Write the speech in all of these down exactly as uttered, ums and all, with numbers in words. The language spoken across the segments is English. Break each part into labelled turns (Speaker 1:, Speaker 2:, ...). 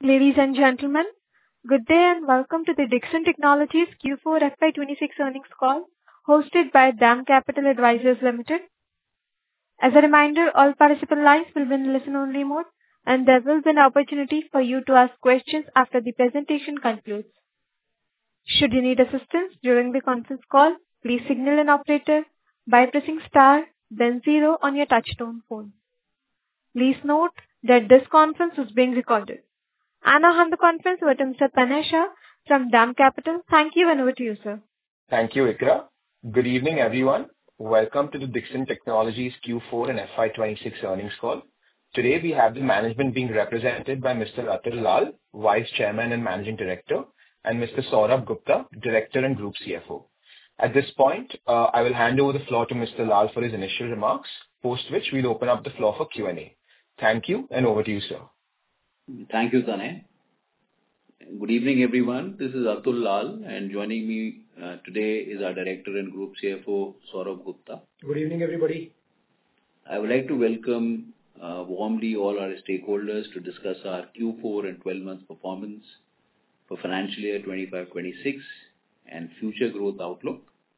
Speaker 1: Ladies and gentlemen, good day and welcome to the Dixon Technologies Q four F Y twenty-six earnings call hosted by DAM Capital Advisors Limited. As a reminder, all participant lines will be in listen-only mode, and there will be an opportunity for you to ask questions after the presentation concludes. Should you need assistance during the conference call, please signal an operator by pressing star, then zero on your touchtone phone. Please note that this conference is being recorded. I now hand the conference over to Mister Tanay Shah from DAM Capital. Thank you, and over to you, sir.
Speaker 2: Thank you, Ikra. Good evening, everyone. Welcome to the Dixon Technologies Q four and F Y twenty-six earnings call. Today, we have the management being represented by Mister Atul Lall, Vice Chairman and Managing Director, and Mister Saurabh Gupta, Director and Group C F O. At this point, uh, I will hand over the floor to Mister Lall for his initial remarks, post which we'll open up the floor for Q and A. Thank you, and over to you, sir.
Speaker 3: Thank you, Tanay. Good evening, everyone. This is Atul Lall, and joining me uh, today is our Director and Group C F O, Saurabh Gupta.
Speaker 4: Good evening, everybody.
Speaker 3: I would like to welcome uh, warmly all our stakeholders to discuss our Q four and twelve months performance for financial year twenty-five twenty-six and future growth outlook.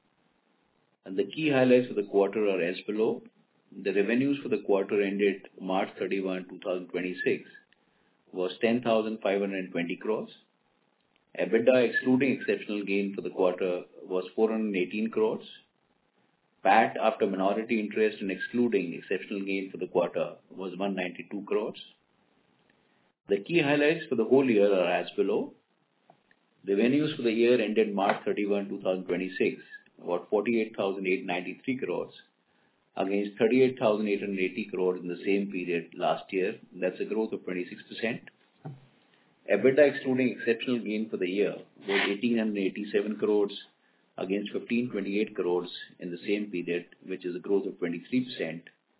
Speaker 3: And the key highlights for the quarter are as below. The revenues for the quarter ended March thirty-first, twenty twenty-six was ten thousand five hundred twenty crores. EBITDA excluding exceptional gain for the quarter was four hundred eighteen crores. P A T after minority interest and excluding exceptional gain for the quarter was one hundred ninety-two crores. The key highlights for the whole year are as below. Revenues for the year ended March thirty-first, twenty twenty-six were forty-eight thousand eight hundred ninety-three crores against thirty-eight thousand eight hundred eighty crores in the same period last year. That's a growth of twenty-six percent. EBITDA excluding exceptional gain for the year was one thousand eight hundred eighty-seven crores against one thousand five hundred twenty-eight crores in the same period, which is a growth of twenty-three percent.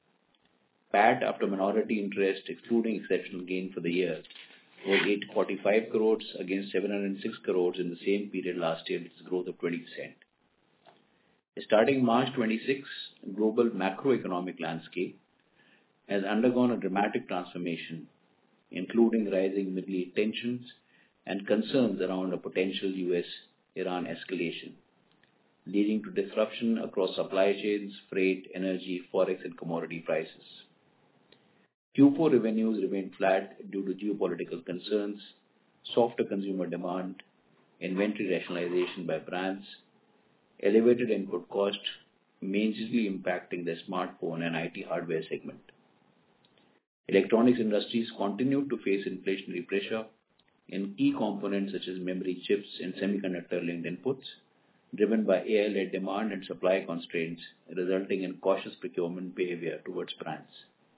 Speaker 3: P A T after minority interest excluding exceptional gain for the year was eight hundred forty-five crores against seven hundred six crores in the same period last year, which is a growth of twenty percent. Starting March twenty-sixth, global macroeconomic landscape has undergone a dramatic transformation, including rising Middle East tensions and concerns around a potential U S Iran escalation, leading to disruption across supply chains, freight, energy, forex, and commodity prices. Q four revenues remained flat due to geopolitical concerns, softer consumer demand, inventory rationalization by brands, elevated input cost, majorly impacting the smartphone and I T hardware segment. Electronics industries continued to face inflationary pressure in key components such as memory chips and semiconductor-linked inputs, driven by A I-led demand and supply constraints, resulting in cautious procurement behavior towards brands.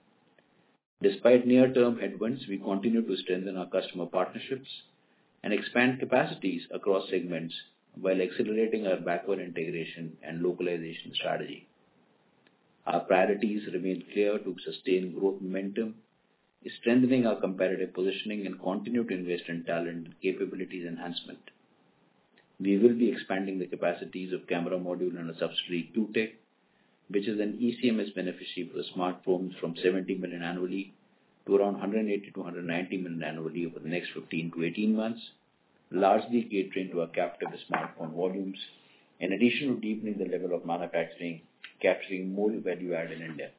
Speaker 3: Despite near-term headwinds, we continue to strengthen our customer partnerships and expand capacities across segments while accelerating our backward integration and localization strategy. Our priorities remain clear to sustain growth momentum, strengthening our competitive positioning, and continue to invest in talent and capabilities enhancement. We will be expanding the capacities of camera module and a subsidiary Q Tech, which is an E C M S beneficiary for the smartphones, from seventy million annually to around one hundred eighty to one hundred ninety million annually over the next fifteen to eighteen months, largely catering to our captive smartphone volumes, in addition to deepening the level of manufacturing, capturing more value add in India.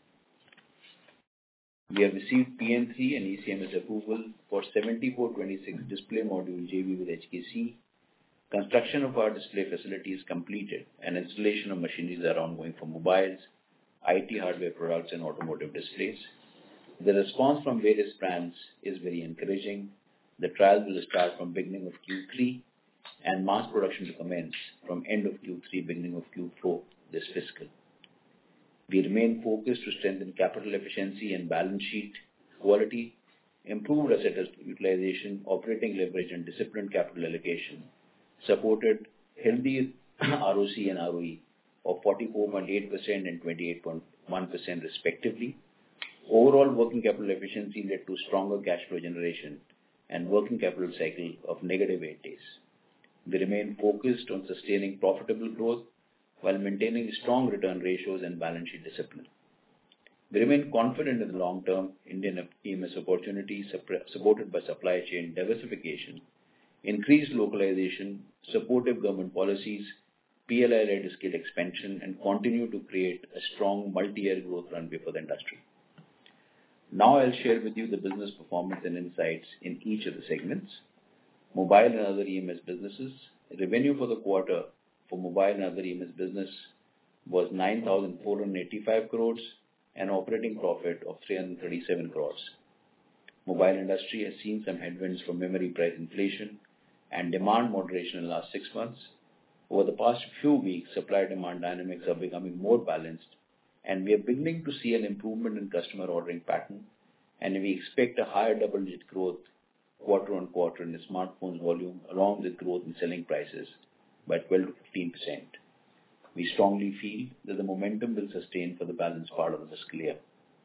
Speaker 3: We have received P N three and E C M S approval for seventy-four twenty-six display module J V with H K C. Construction of our display facility is completed and installation of machineries are ongoing for mobiles, I T hardware products, and automotive displays. The response from various brands is very encouraging. The trials will start from beginning of Q three and mass production to commence from end of Q three, beginning of Q four this fiscal. We remain focused to strengthen capital efficiency and balance sheet quality, improve asset utilization, operating leverage, and disciplined capital allocation, supported healthy R O C and R O E of forty-four point eight percent and twenty-eight point one percent respectively. Overall working capital efficiency led to stronger cash flow generation and working capital cycle of negative eight days. We remain focused on sustaining profitable growth while maintaining strong return ratios and balance sheet discipline. We remain confident in the long-term Indian E M S opportunity supported by supply chain diversification, increased localization, supportive government policies, P L I-led skill expansion, and continue to create a strong multi-year growth runway for the industry. Now I'll share with you the business performance and insights in each of the segments. Mobile and other E M S businesses. Revenue for the quarter for mobile and other E M S business was nine thousand four hundred eighty-five crores and operating profit of three hundred thirty-seven crores. Mobile industry has seen some headwinds from memory price inflation and demand moderation in the last six months. Over the past few weeks, supply-demand dynamics are becoming more balanced, and we are beginning to see an improvement in customer ordering pattern, and we expect a higher double-digit growth quarter on quarter in the smartphones volume, along with growth in selling prices by twelve to fifteen percent. We strongly feel that the momentum will sustain for the balance part of the fiscal year.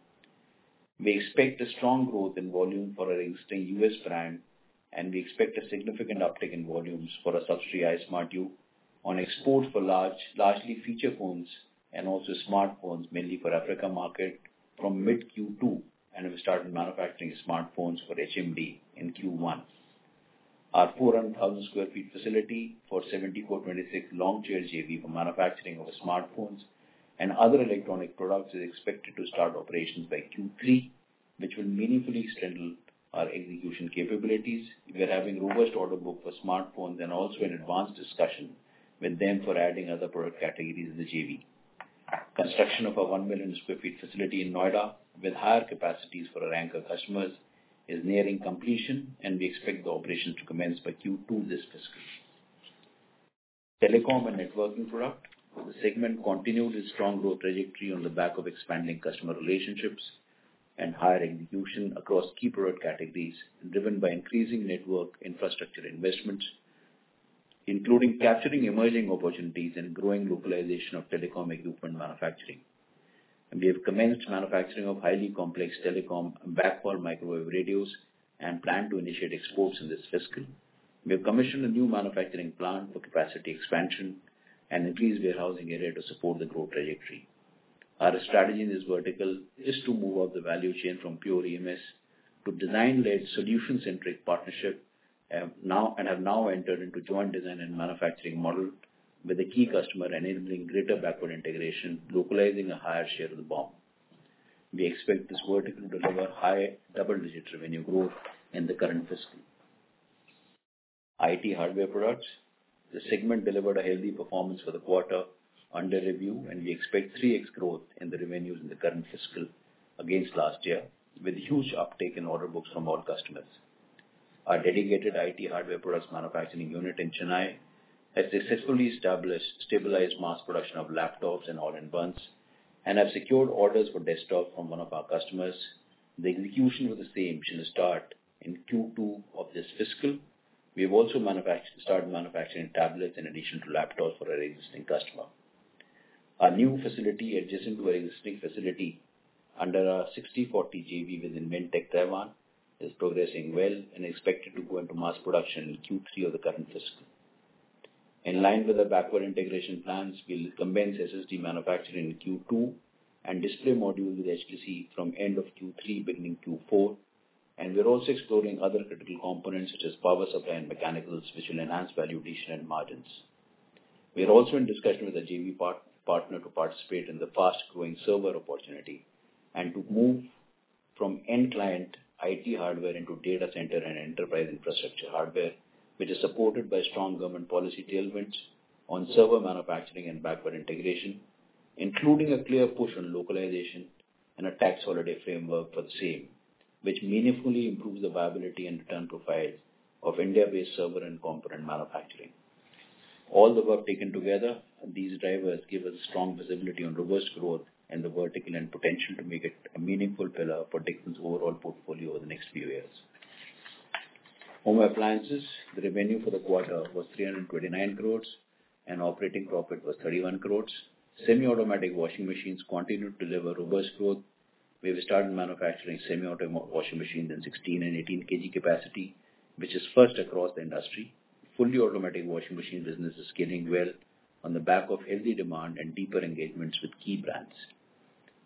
Speaker 3: We expect a strong growth in volume for our existing U S brand, and we expect a significant uptick in volumes for our subsidiary iSmartu on export for large, largely feature phones and also smartphones, mainly for Africa market from mid Q two, and we started manufacturing smartphones for H M D in Q one. Our four hundred thousand square feet facility for seventy-four twenty-six Longcheer J V for manufacturing of smartphones and other electronic products is expected to start operations by Q three, which will meaningfully strengthen our execution capabilities. We are having robust order book for smartphones and also an advanced discussion with them for adding other product categories in the J V. Construction of a one million square feet facility in Noida with higher capacities for our anchor customers is nearing completion, and we expect the operations to commence by Q two this fiscal. Telecom and networking product. The segment continued its strong growth trajectory on the back of expanding customer relationships and higher execution across key product categories, driven by increasing network infrastructure investments, including capturing emerging opportunities and growing localization of telecom equipment manufacturing. And we have commenced manufacturing of highly complex telecom backhaul microwave radios and plan to initiate exports in this fiscal. We have commissioned a new manufacturing plant for capacity expansion and increased warehousing area to support the growth trajectory. Our strategy in this vertical is to move up the value chain from pure E M S to design-led solution-centric partnership and, now, and have now entered into joint design and manufacturing model with a key customer enabling greater backward integration, localizing a higher share of the B O M. We expect this vertical to deliver high double-digit revenue growth in the current fiscal. I T hardware products. The segment delivered a healthy performance for the quarter under review, and we expect three x growth in the revenues in the current fiscal against last year, with huge uptake in order books from all customers. Our dedicated I T hardware products manufacturing unit in Chennai has successfully established stabilized mass production of laptops and all-in-ones and have secured orders for desktop from one of our customers. The execution of the same shall start in Q two of this fiscal. We have also manufactured, started manufacturing tablets in addition to laptops for our existing customer. Our new facility adjacent to our existing facility under our sixty forty J V with Inventec Taiwan is progressing well and expected to go into mass production in Q three of the current fiscal. In line with our backward integration plans, we'll commence S S D manufacturing in Q two and display modules with H T C from end of Q three, beginning Q four. And we're also exploring other critical components such as power supply and mechanicals, which will enhance value addition and margins. We are also in discussion with a J V part, partner to participate in the fast-growing server opportunity and to move from end client I T hardware into data center and enterprise infrastructure hardware, which is supported by strong government policy tailwinds on server manufacturing and backward integration, including a clear push on localization and a tax holiday framework for the same, which meaningfully improves the viability and return profile of India-based server and component manufacturing. All the work taken together, these drivers give us strong visibility on robust growth and the vertical and potential to make it a meaningful pillar for Dixon's overall portfolio over the next few years. Home appliances, the revenue for the quarter was three hundred twenty-nine crores and operating profit was thirty-one crores. Semi-automatic washing machines continued to deliver robust growth. We have started manufacturing semi-automatic washing machines in sixteen and eighteen kilogram capacity, which is first across the industry. Fully automatic washing machine business is scaling well on the back of healthy demand and deeper engagements with key brands.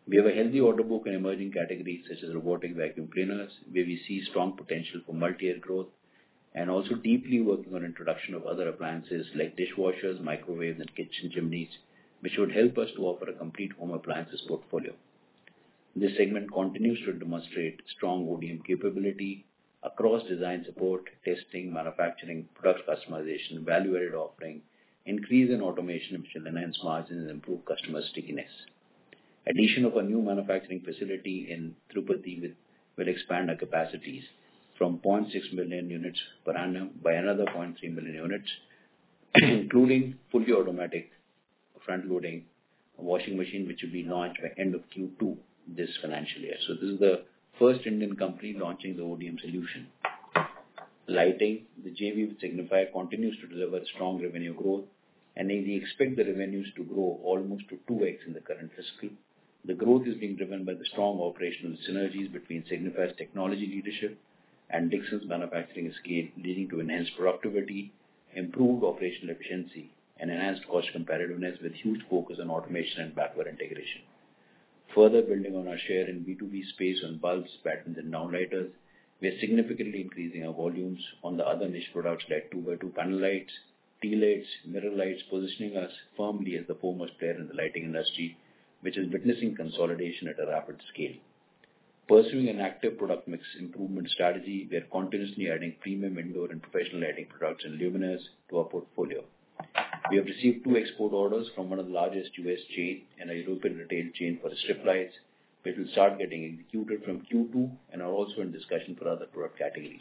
Speaker 3: We have a healthy order book in emerging categories such as robotic vacuum cleaners, where we see strong potential for multi-year growth, and also deeply working on introduction of other appliances like dishwashers, microwaves, and kitchen chimneys, which would help us to offer a complete home appliances portfolio. This segment continues to demonstrate strong O D M capability across design support, testing, manufacturing, product customization, value-added offering, increase in automation which will enhance margins and improve customer stickiness. Addition of a new manufacturing facility in Tirupati will, will expand our capacities from zero point six million units per annum by another zero point three million units, including fully automatic front-loading washing machine, which will be launched by end of Q two this financial year. So this is the first Indian company launching the O D M solution. Lighting, the J V with Signify continues to deliver strong revenue growth, and we expect the revenues to grow almost to two x in the current fiscal. The growth is being driven by the strong operational synergies between Signify's technology leadership and Dixon's manufacturing scale, leading to enhanced productivity, improved operational efficiency, and enhanced cost competitiveness with huge focus on automation and backward integration. Further building on our share in B two B space on bulbs, patterns, and downlighters, we are significantly increasing our volumes on the other niche products like two by two panel lights, T-lights, mirror lights, positioning us firmly as the foremost player in the lighting industry, which is witnessing consolidation at a rapid scale. Pursuing an active product mix improvement strategy, we are continuously adding premium indoor and professional lighting products and luminaires to our portfolio. We have received two export orders from one of the largest U S chain and a European retail chain for strip lights, which will start getting executed from Q two and are also in discussion for other product categories.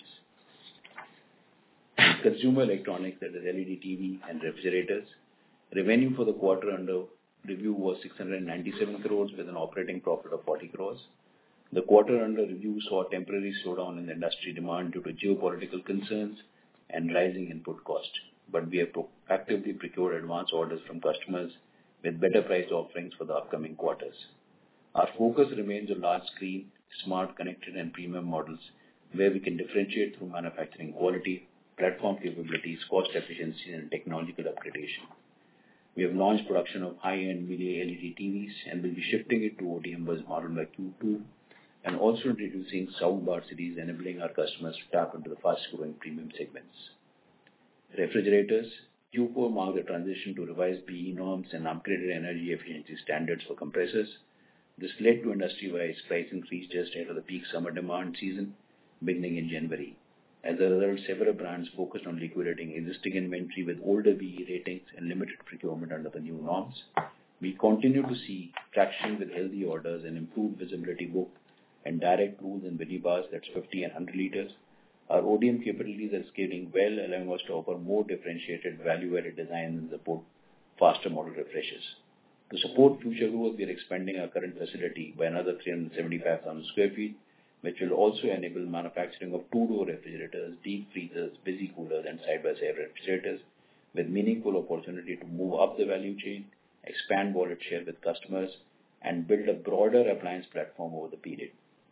Speaker 3: Consumer electronics, that is L E D T V and refrigerators. Revenue for the quarter under review was six hundred ninety-seven crores with an operating profit of forty crores. The quarter under review saw a temporary slowdown in the industry demand due to geopolitical concerns and rising input cost, but we have actively procured advance orders from customers with better price offerings for the upcoming quarters. Our focus remains on large screen, smart, connected, and premium models, where we can differentiate through manufacturing quality, platform capabilities, cost efficiency, and technological upgradation. We have launched production of high-end Mini L E D T Vs and will be shifting it to O D M bus model by Q two, and also introducing soundbar series, enabling our customers to tap into the fast-growing premium segments. Refrigerators, Q four marked the transition to revised B E norms and upgraded energy efficiency standards for compressors. This led to industry-wide price increase just ahead of the peak summer demand season beginning in January. As a result, several brands focused on liquidating existing inventory with older B E ratings and limited procurement under the new norms. We continue to see traction with healthy orders and improved visibility book and direct rules in millibars, that's fifty and one hundred liters. Our O D M capabilities are scaling well, allowing us to offer more differentiated value-added designs and support faster model refreshes. To support future growth, we are expanding our current facility by another three hundred seventy-five thousand square feet, which will also enable manufacturing of two-door refrigerators, deep freezers, busy coolers, and side-by-side refrigerators, with meaningful opportunity to move up the value chain, expand wallet share with customers, and build a broader appliance platform over the period.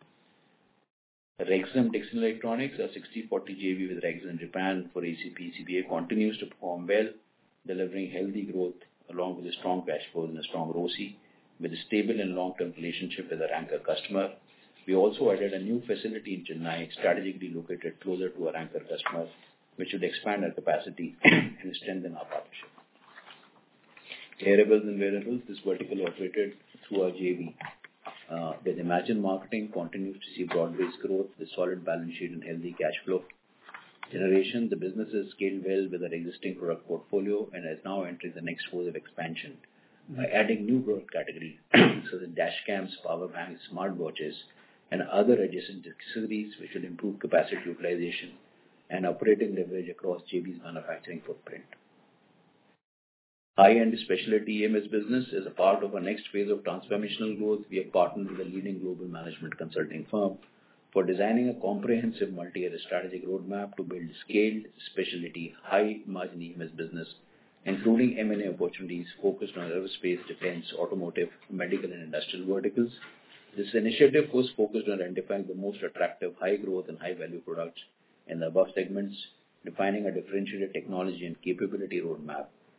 Speaker 3: Rexxam Dixon Electronics, a sixty forty J V with Rexxam Japan for A C P C B A, continues to perform well, delivering healthy growth along with a strong cash flow and a strong R O C E, with a stable and long-term relationship with our anchor customer. We also added a new facility in Chennai, strategically located closer to our anchor customers, which would expand our capacity and strengthen our partnership. Wearables and wearables, this vertical operated through our J V. Uh, with Imagine Marketing continues to see broad-based growth with solid balance sheet and healthy cash flow generation. The business has scaled well with our existing product portfolio and has now entered the next phase of expansion by adding new product categories such as dash cams, power banks, smartwatches, and other adjacent accessories, which will improve capacity utilization and operating leverage across J B's manufacturing footprint. High-end specialty E M S business is a part of our next phase of transformational growth. We have partnered with a leading global management consulting firm for designing a comprehensive multi-year strategic roadmap to build scaled specialty high-margin E M S business, including M and A opportunities focused on aerospace, defense, automotive, medical, and industrial verticals. This initiative was focused on identifying the most attractive high-growth and high-value products in the above segments, defining a differentiated technology and capability roadmap,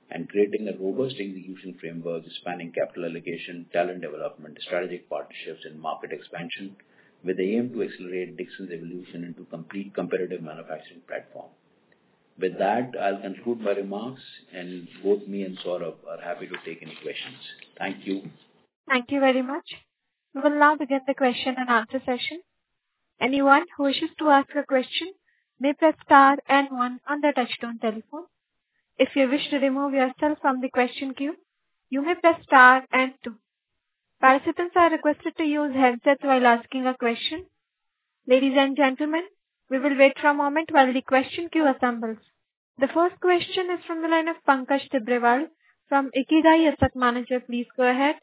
Speaker 3: and creating a robust execution framework spanning capital allocation, talent development, strategic partnerships, and market expansion with the aim to accelerate Dixon's evolution into complete competitive manufacturing platform. With that, I'll conclude my remarks, and both me and Saurabh are happy to take any questions. Thank you.
Speaker 1: Thank you very much. We will now begin the question and answer session. Anyone who wishes to ask a question may press star and one on their touchtone telephone. If you wish to remove yourself from the question queue, you may press star and two. Participants are requested to use headsets while asking a question. Ladies and gentlemen, we will wait for a moment while the question queue assembles. The first question is from the line of Pankaj Tibrewal from Ikigai Asset Manager. Please go ahead.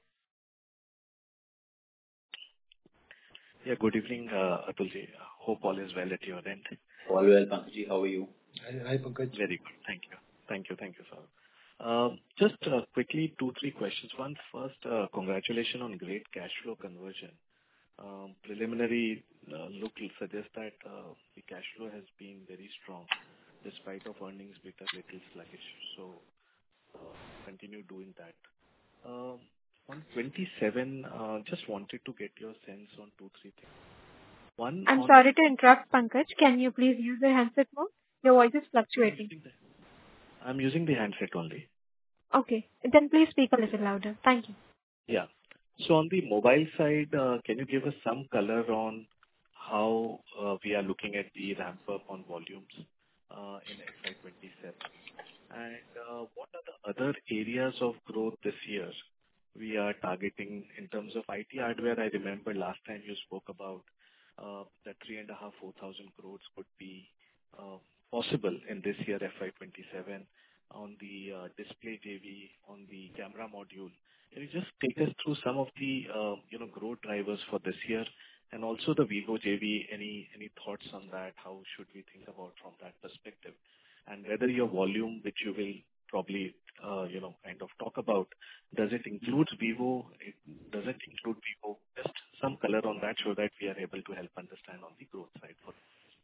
Speaker 4: Yeah, good evening, uh, Atulji. Hope all is well at your end.
Speaker 3: All well, Pankaj. How are you?
Speaker 4: Hi, Pankaj. Very good. Thank you. Thank you. Thank you, sir. Uh, just uh, quickly, two, three questions. One, first, uh, congratulations on great cash flow conversion. Um, preliminary uh, look will suggest that uh, the cash flow has been very strong despite of earnings being a little sluggish. So, uh, continue doing that. Uh, on twenty-seven, uh, just wanted to get your sense on two, three things. One,
Speaker 1: I'm
Speaker 4: on
Speaker 1: sorry to interrupt, Pankaj. Can you please use the handset mode? Your voice is fluctuating.
Speaker 4: I'm using the handset only.
Speaker 1: Okay. Then please speak a little louder. Thank you.
Speaker 4: Yeah. So on the mobile side, uh, can you give us some color on how uh, we are looking at the ramp up on volumes uh, in F Y twenty-seven? And uh, what are the other areas of growth this year we are targeting in terms of I T hardware? I remember last time you spoke about uh, that three and a half, four thousand crores could be uh, possible in this year, F Y twenty-seven, on the uh, display J V, on the camera module. Can you just take us through some of the uh, you know growth drivers for this year, and also the Vivo J V? Any any thoughts on that? How should we think about from that perspective? And whether your volume, which you will probably uh, you know kind of talk about, does it include Vivo? It doesn't include Vivo. Just some color on that so that we are able to help understand on the growth side for.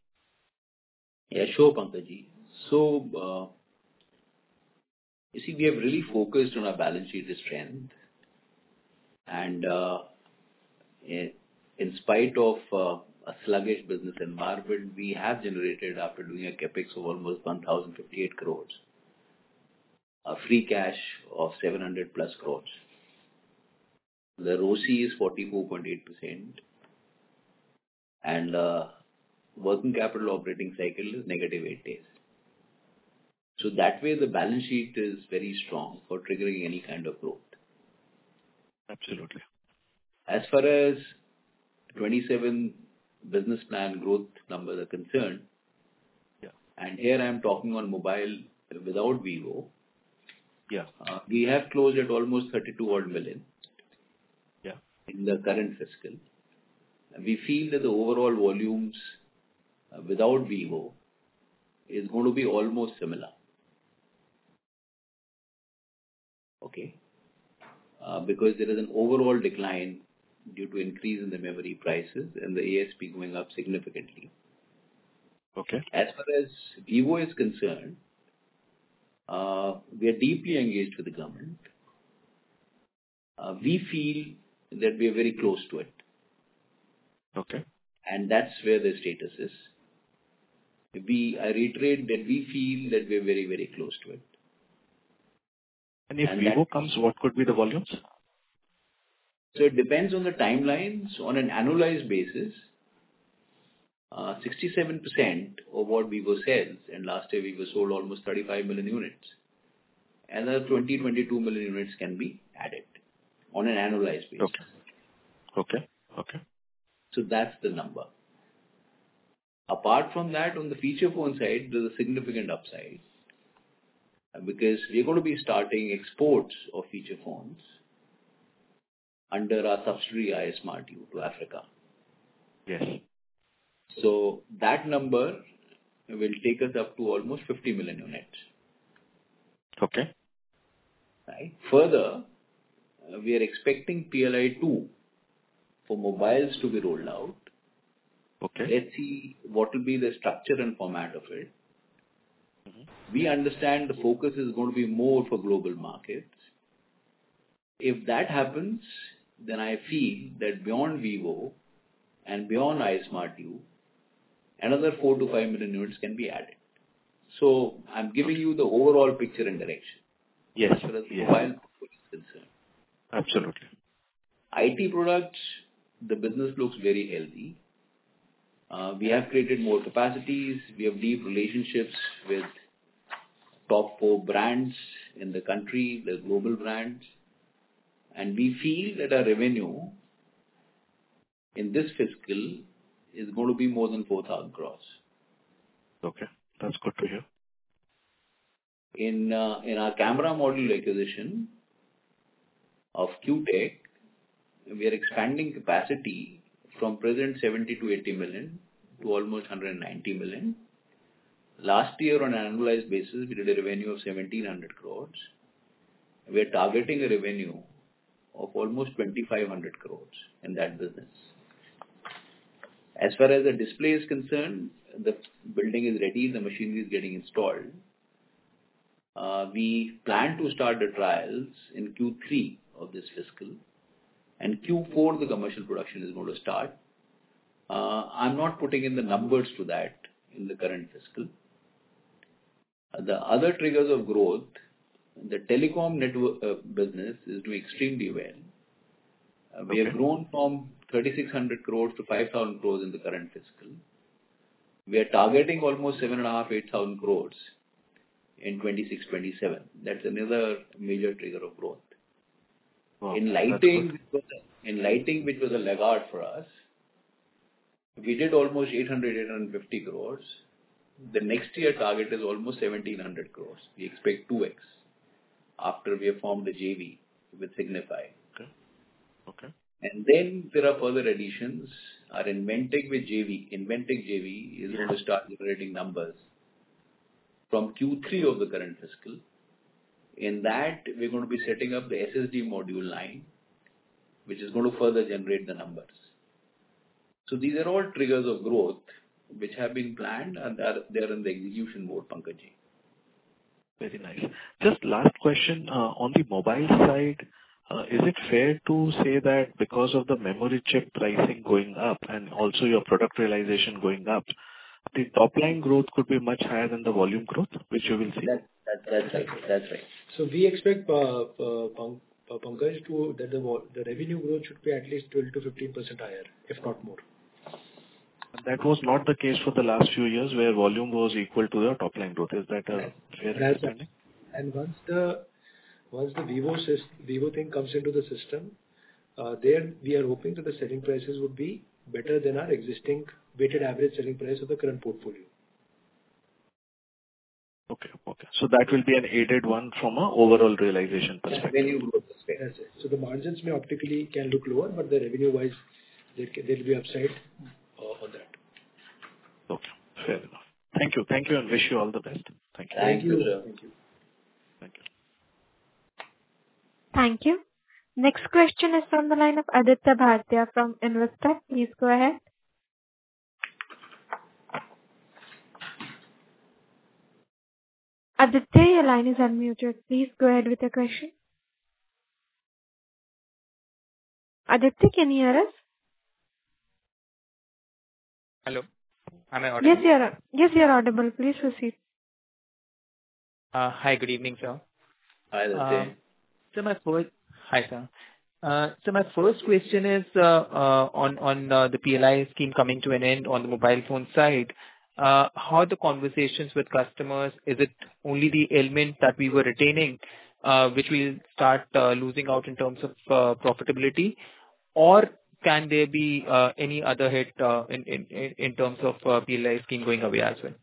Speaker 3: Yeah, sure, Pankaj. So, uh, you see, we have really focused on our balance sheet strength. And uh, in in spite of uh, a sluggish business environment, we have generated, after doing a capex of almost one thousand fifty-eight crores, a free cash of seven hundred plus crores. The R O C E is forty-four point eight percent. And uh, working capital operating cycle is negative eight days. So that way the balance sheet is very strong for triggering any kind of growth.
Speaker 4: Absolutely.
Speaker 3: As far as twenty-seven business plan growth numbers are concerned,
Speaker 4: yeah.
Speaker 3: And here I am talking on mobile without Vivo,
Speaker 4: yeah.
Speaker 3: Uh, we have closed at almost thirty-two odd million
Speaker 4: yeah.
Speaker 3: in the current fiscal. We feel that the overall volumes uh, without Vivo is going to be almost similar. Okay. Uh, because there is an overall decline due to increase in the memory prices and the A S P going up significantly.
Speaker 4: Okay.
Speaker 3: As far as Vivo is concerned, uh, we are deeply engaged with the government. Uh, we feel that we are very close to it.
Speaker 4: Okay.
Speaker 3: And that's where the status is. We, I reiterate that we feel that we are very, very close to it.
Speaker 4: And if
Speaker 3: and
Speaker 4: Vivo
Speaker 3: that,
Speaker 4: comes, what could be the volumes?
Speaker 3: So it depends on the timelines. On an annualized basis, uh, sixty-seven percent of what Vivo sells, and last year Vivo sold almost thirty-five million units. Another twenty, twenty-two million units can be added on an annualized basis.
Speaker 4: Okay. Okay. Okay.
Speaker 3: So that's the number. Apart from that, on the feature phone side, there's a significant upside because we're going to be starting exports of feature phones under our subsidiary iSmartu to Africa.
Speaker 4: Yes.
Speaker 3: So that number will take us up to almost fifty million units.
Speaker 4: Okay.
Speaker 3: Right. Further, uh, we are expecting P L I two for mobiles to be rolled out.
Speaker 4: Okay.
Speaker 3: Let's see what will be the structure and format of it. We understand the focus is going to be more for global markets. If that happens, then I feel that beyond Vivo and beyond iSmartU, another four to five million units can be added. So I'm giving you the overall picture and direction.
Speaker 4: Yes.
Speaker 3: As far as
Speaker 4: yes.
Speaker 3: mobile is concerned.
Speaker 4: Absolutely.
Speaker 3: I T products, the business looks very healthy. Uh, we have created more capacities. We have deep relationships with top four brands in the country, the global brands. And we feel that our revenue in this fiscal is going to be more than four thousand crores.
Speaker 4: Okay. That's good to hear.
Speaker 3: In, uh, in our camera module acquisition of Q Tech, we are expanding capacity from present seventy to eighty million to almost one hundred ninety million. Last year on an annualized basis, we did a revenue of seventeen hundred crores. We are targeting a revenue of almost twenty-five hundred crores in that business. As far as the display is concerned, the building is ready, the machinery is getting installed. Uh, we plan to start the trials in Q three of this fiscal, and Q four the commercial production is going to start. Uh, I'm not putting in the numbers to that in the current fiscal. Uh, the other triggers of growth, the telecom network uh, business is doing extremely well. Uh, we
Speaker 4: Okay.
Speaker 3: have grown from thirty-six hundred crores to five thousand crores in the current fiscal. We are targeting almost seven thousand five hundred, eight thousand crores in twenty-six twenty-seven. That's another major trigger of growth.
Speaker 4: Wow,
Speaker 3: In
Speaker 4: that's
Speaker 3: lighting,
Speaker 4: good.
Speaker 3: which was a- in lighting, which was a laggard for us, we did almost eight hundred, eight hundred fifty crores. The next year target is almost seventeen hundred crores. We expect two x after we have formed the J V with Signify.
Speaker 4: Okay. Okay.
Speaker 3: And then there are further additions. Our Inventec with J V, Inventec J V is going to start generating numbers from Q three of the current fiscal. In that, we're going to be setting up the S S D module line, which is going to further generate the numbers. So these are all triggers of growth which have been planned and they are, they are in the execution mode, Pankaj.
Speaker 4: Very nice. Just last question, uh, on the mobile side, uh, is it fair to say that because of the memory chip pricing going up and also your product realization going up, the top line growth could be much higher than the volume growth, which you will see?
Speaker 3: That, that, that's right. That's right.
Speaker 5: So we expect, uh, uh, Pang- uh, Pankaj, to that the vo- the revenue growth should be at least twelve to fifteen percent higher, if not more.
Speaker 4: That was not the case for the last few years, where volume was equal to the top line growth. Is that a fair
Speaker 5: That's
Speaker 4: understanding?
Speaker 5: And once the once the Vivo sys- Vivo thing comes into the system, uh, there we are hoping that the selling prices would be better than our existing weighted average selling price of the current portfolio.
Speaker 4: Okay. Okay. So that will be an aided one from a overall realization perspective.
Speaker 3: Revenue growth perspective.
Speaker 5: That's it. So the margins may optically can look lower, but the revenue-wise, there ca- there will be upside uh, on that.
Speaker 4: Okay. Fair enough. Thank you. Thank you, and wish you all the best. Thank you.
Speaker 3: Thank you, sir.
Speaker 5: Thank you.
Speaker 4: Thank you.
Speaker 1: Thank you. Next question is from the line of Aditya Bhartia from Investec. Please go ahead. Aditya, your line is unmuted. Please go ahead with your question. Aditya, can you hear us?
Speaker 6: Hello. Am I audible?
Speaker 1: Yes, you're yes, you're audible. Please proceed.
Speaker 6: Uh, Hi, good evening, sir.
Speaker 3: Hi, that's
Speaker 6: Um,
Speaker 3: it.
Speaker 6: So my first... Hi, sir. Uh, So my first question is uh, uh, on on uh, the P L I scheme coming to an end on the mobile phone side. Uh, How are the conversations with customers? Is it only the element that we were retaining, uh, which will start uh, losing out in terms of uh, profitability? Or can there be uh, any other hit uh, in in in in terms of uh, P L I scheme going away as well?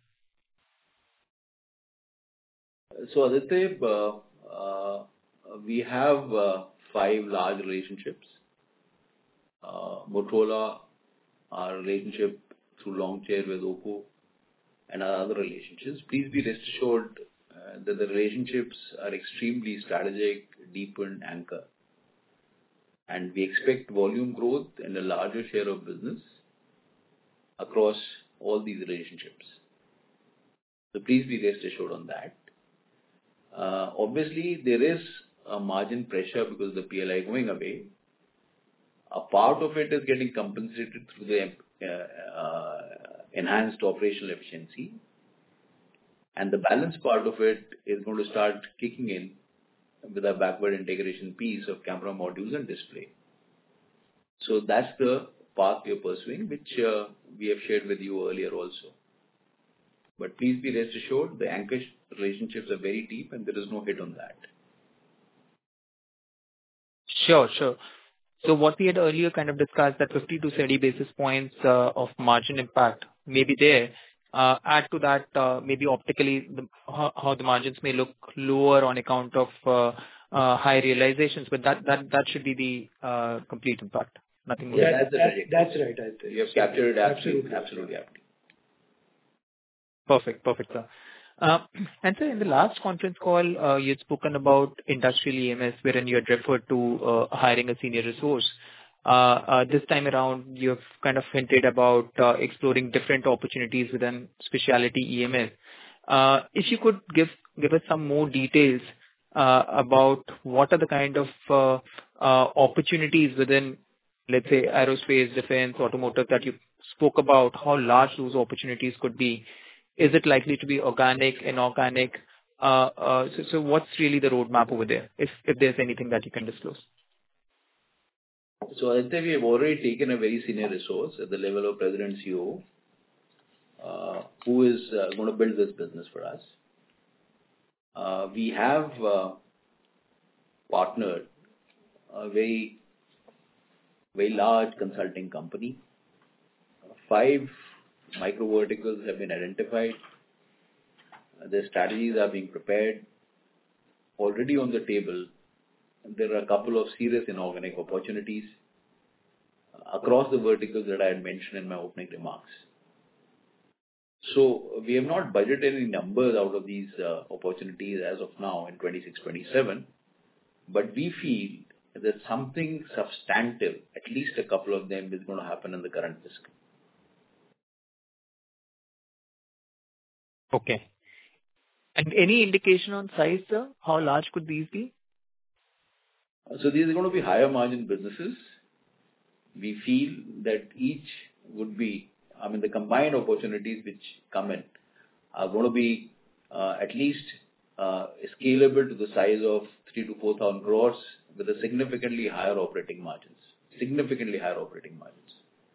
Speaker 3: So Aditya, uh, uh, we have uh, five large relationships. Uh, Motorola, our relationship through Longcheer with Oppo, and our other relationships. Please be rest assured uh, that the relationships are extremely strategic, deep and anchor. And we expect volume growth and a larger share of business across all these relationships. So please be rest assured on that. Uh, obviously, there is a margin pressure because of the P L I going away. A part of it is getting compensated through the uh, uh, enhanced operational efficiency. And the balance part of it is going to start kicking in with a backward integration piece of camera modules and display. So that's the path we are pursuing, which uh, we have shared with you earlier also. But please be rest assured, the anchor relationships are very deep and there is no hit on that.
Speaker 6: Sure, sure. So what we had earlier kind of discussed, that fifty to seventy basis points uh, of margin impact may be there. Uh, add to that, uh, maybe optically, the, how, how the margins may look lower on account of uh, uh, high realizations, but that, that, that should be the uh, complete impact. Nothing more.
Speaker 5: Yeah,
Speaker 3: That's the
Speaker 5: that,
Speaker 3: trajectory.
Speaker 5: that's right, I think.
Speaker 3: You have captured it
Speaker 5: Absolutely.
Speaker 3: absolutely, absolutely. absolutely.
Speaker 6: Perfect. Perfect, sir. Uh, And sir, in the last conference call, uh, you had spoken about industrial E M S, wherein you had referred to uh, hiring a senior resource. Uh, uh, This time around, you've kind of hinted about uh, exploring different opportunities within specialty E M S. Uh, If you could give give us some more details uh, about what are the kind of uh, uh, opportunities within, let's say, aerospace, defense, automotive that you spoke about, how large those opportunities could be. Is it likely to be organic, inorganic? Uh, uh, So so what's really the roadmap over there, if if there's anything that you can disclose?
Speaker 3: So Aditya, we have already taken a very senior resource at the level of President C E O, uh, who is uh, going to build this business for us. Uh, we have uh, partnered a very, very large consulting company. Five micro verticals have been identified. Their strategies are being prepared. Already on the table, there are a couple of serious inorganic opportunities across the verticals that I had mentioned in my opening remarks. So we have not budgeted any numbers out of these uh, opportunities as of now in twenty-six twenty-seven, but we feel that something substantive, at least a couple of them, is going to happen in the current fiscal.
Speaker 6: Okay. And any indication on size, sir? How large could these be?
Speaker 3: So these are going to be higher margin businesses. We feel that each would be, I mean, the combined opportunities which come in are going to be uh, at least uh, scalable to the size of three to four thousand crores with a significantly higher operating margins. Significantly higher operating margins.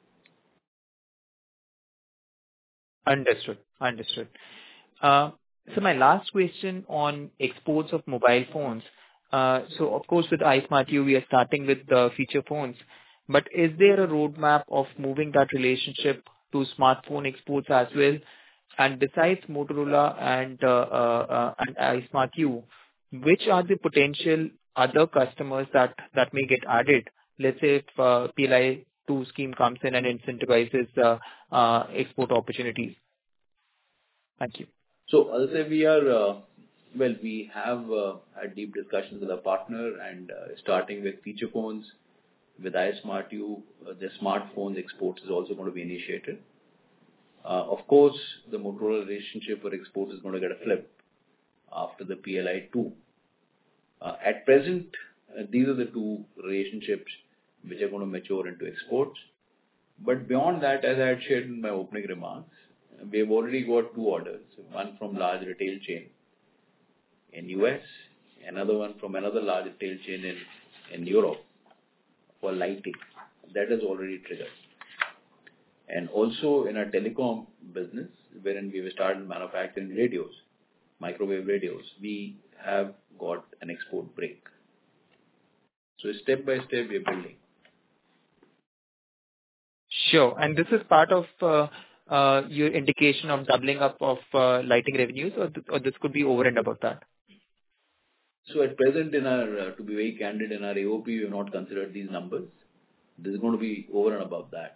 Speaker 6: Understood. Understood. Uh, So my last question on exports of mobile phones. Uh, So of course, with iSmartU, we are starting with the feature phones, but is there a roadmap of moving that relationship to smartphone exports as well? And besides Motorola and uh, uh, uh, and iSmartU, which are the potential other customers that that may get added? Let's say if uh, P L I two scheme comes in and incentivizes uh, uh, export opportunities. Thank you.
Speaker 3: So, Aditya, we are, uh, well, we have uh, had deep discussions with our partner and uh, starting with feature phones, with iSmartU, uh, the smartphones exports is also going to be initiated. Uh, of course, the Motorola relationship for exports is going to get a flip after the P L I two. Uh, at present, uh, these are the two relationships which are going to mature into exports. But beyond that, as I had shared in my opening remarks, we have already got two orders, one from large retail chain in U S, another one from another large retail chain in, in Europe for lighting. That is already triggered. And also in our telecom business, wherein we have started manufacturing radios, microwave radios, we have got an export break. So step by step we are building.
Speaker 6: Sure. And this is part of uh, uh, your indication of doubling up of uh, lighting revenues, or, th- or this could be over and above that?
Speaker 3: So at present, in our, uh, to be very candid, in our A O P, we have not considered these numbers. This is going to be over and above that.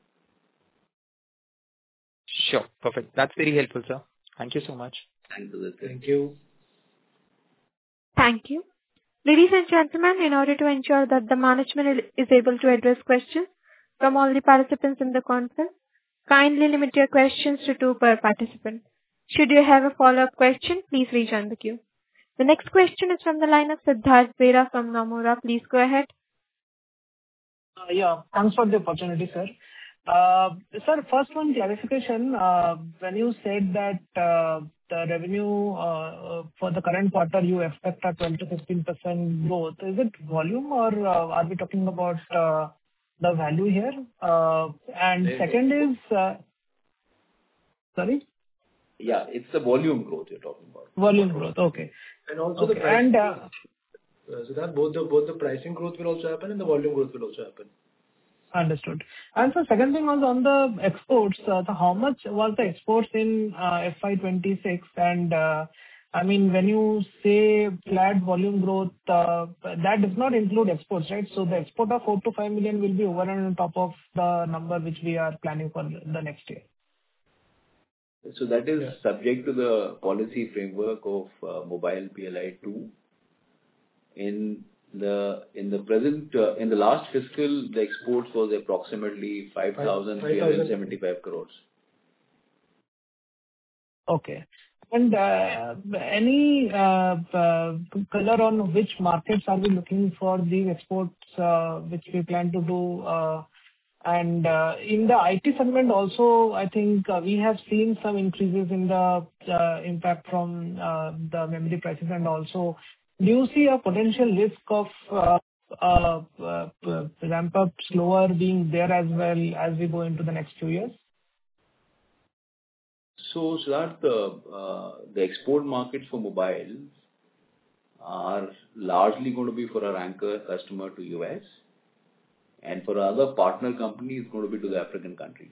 Speaker 6: Sure. Perfect. That's very helpful, sir. Thank you so much.
Speaker 3: Thanks for this.
Speaker 5: Thank you.
Speaker 1: Thank you. Ladies and gentlemen, in order to ensure that the management is able to address questions from all the participants in the conference, kindly limit your questions to two per participant. Should you have a follow-up question, please rejoin the queue. The next question is from the line of Siddharth Bera from Nomura. Please go ahead.
Speaker 7: Uh, Yeah, thanks for the opportunity, sir. Uh, Sir, first one clarification. Uh, When you said that uh, the revenue uh, uh, for the current quarter, you expect a twelve to fifteen percent growth, is it volume or uh, are we talking about uh, the value here? Uh, And second is, uh, sorry,
Speaker 3: Yeah, it's the volume growth you're talking about.
Speaker 7: volume growth. Okay.
Speaker 5: And also the
Speaker 7: Okay.
Speaker 5: pricing.
Speaker 7: And uh,
Speaker 5: Uh, So that both the both the pricing growth will also happen and the volume growth will also happen.
Speaker 7: understood. And so second thing was on the exports. uh, So how much was the exports in uh, F Y twenty-six? And uh, I mean, when you say flat volume growth, uh, that does not include exports, right? So the export of four to five million will be over and on top of the number which we are planning for the next year.
Speaker 3: So that is
Speaker 5: Yeah.
Speaker 3: subject to the policy framework of uh, Mobile P L I two. In the in the present uh, in the last fiscal, the exports was approximately five thousand three hundred seventy-five crores.
Speaker 7: Okay. And uh, any uh, uh, color on which markets are we looking for these exports, uh, which we plan to do? uh, And uh, in the I T segment also, I think uh, we have seen some increases in the uh, impact from uh, the memory prices. And also, do you see a potential risk of uh, uh, uh, uh, ramp up slower being there as well as we go into the next few years?
Speaker 3: So, Siddharth, uh, uh, the export markets for mobiles are largely going to be for our anchor customer to U S, and for our other partner companies, it's going to be to the African countries.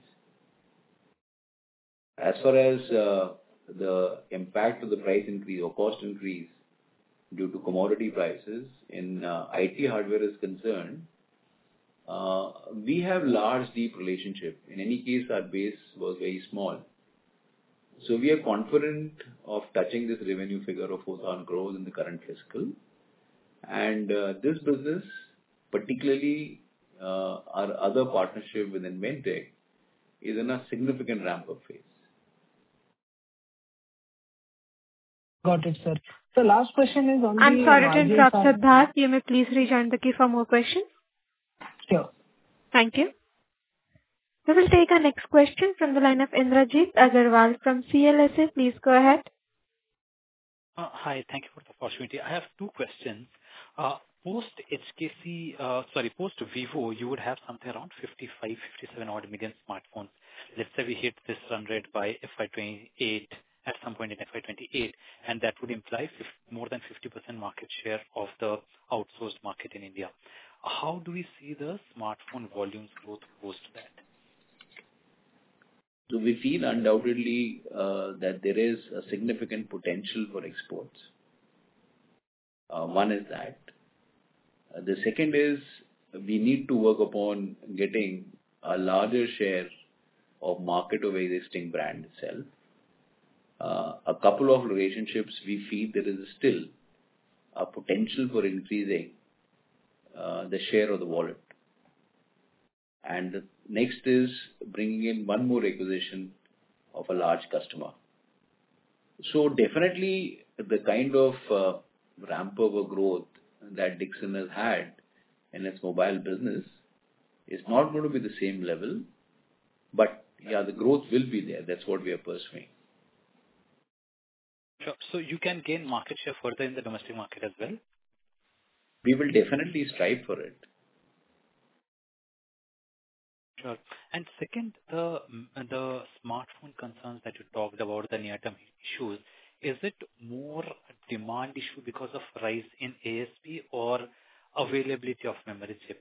Speaker 3: As far as uh, the impact of the price increase or cost increase due to commodity prices in uh, I T hardware is concerned, uh, we have large, deep relationship. In any case, our base was very small. So we are confident of touching this revenue figure of four thousand crores in the current fiscal. And uh, this business, particularly uh, our other partnership with Inventec, is in a significant ramp-up phase.
Speaker 7: Got it, sir. So last question is on the
Speaker 1: I'm sorry to
Speaker 7: margin
Speaker 1: interrupt,
Speaker 7: side.
Speaker 1: Siddharth. You may please rejoin the queue for more questions.
Speaker 7: Sure.
Speaker 1: Thank you. We will take our next question from the line of Indrajit Agarwal from C L S A. Please go ahead.
Speaker 8: Uh, Hi. Thank you for the opportunity. I have two questions. Uh, Post H K C, uh, sorry, post Vivo, you would have something around fifty-five, fifty-seven odd million smartphones. Let's say we hit this run rate by F Y twenty-eight, at some point in F Y twenty-eight, and that would imply more than fifty percent market share of the outsourced market in India. How do we see the smartphone volumes growth post that?
Speaker 3: So we feel undoubtedly uh, that there is a significant potential for exports. Uh, one is that. Uh, the second is we need to work upon getting a larger share of market of existing brand itself. Uh, a couple of relationships we feel there is still a potential for increasing uh, the share of the wallet. And the next is bringing in one more acquisition of a large customer. So definitely the kind of uh, ramp up or growth that Dixon has had in its mobile business is not going to be the same level, but yeah, the growth will be there. That's what we are pursuing.
Speaker 8: Sure. So you can gain market share further in the domestic market as well?
Speaker 3: We will definitely strive for it.
Speaker 8: Sure. And second, the the smartphone concerns that you talked about, the near-term issues, is it more demand issue because of rise in A S P or availability of memory chips?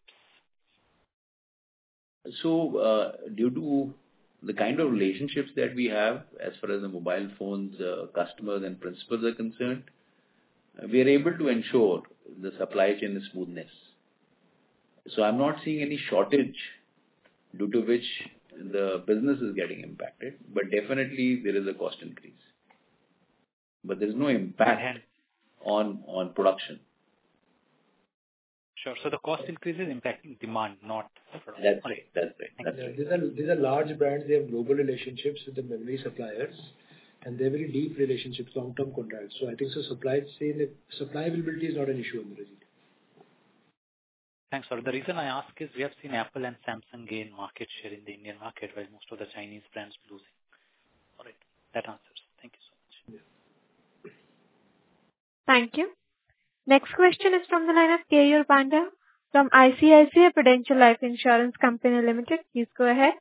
Speaker 3: So, uh, due to the kind of relationships that we have as far as the mobile phones uh, customers and principals are concerned, uh, we are able to ensure the supply chain smoothness. So I'm not seeing any shortage due to which the business is getting impacted, but definitely there is a cost increase. But there is no impact on, on production.
Speaker 8: Sure. So the cost increase is impacting demand, not production.
Speaker 3: That's
Speaker 8: Okay.
Speaker 3: right. That's right. That's
Speaker 5: Yeah,
Speaker 3: right.
Speaker 5: these are these are large brands. They have global relationships with the memory suppliers, and they're very deep relationships, long-term contracts. So I think so supply chain, supply availability is not an issue in the Brazil.
Speaker 8: Thanks, sir. The reason I ask is we have seen Apple and Samsung gain market share in the Indian market while most of the Chinese brands losing. All right. That answers. Thank you so much.
Speaker 5: Yeah.
Speaker 1: Thank you. Next question is from the line of Keyur Panda from I C I C I Prudential Life Insurance Company Limited. Please go ahead.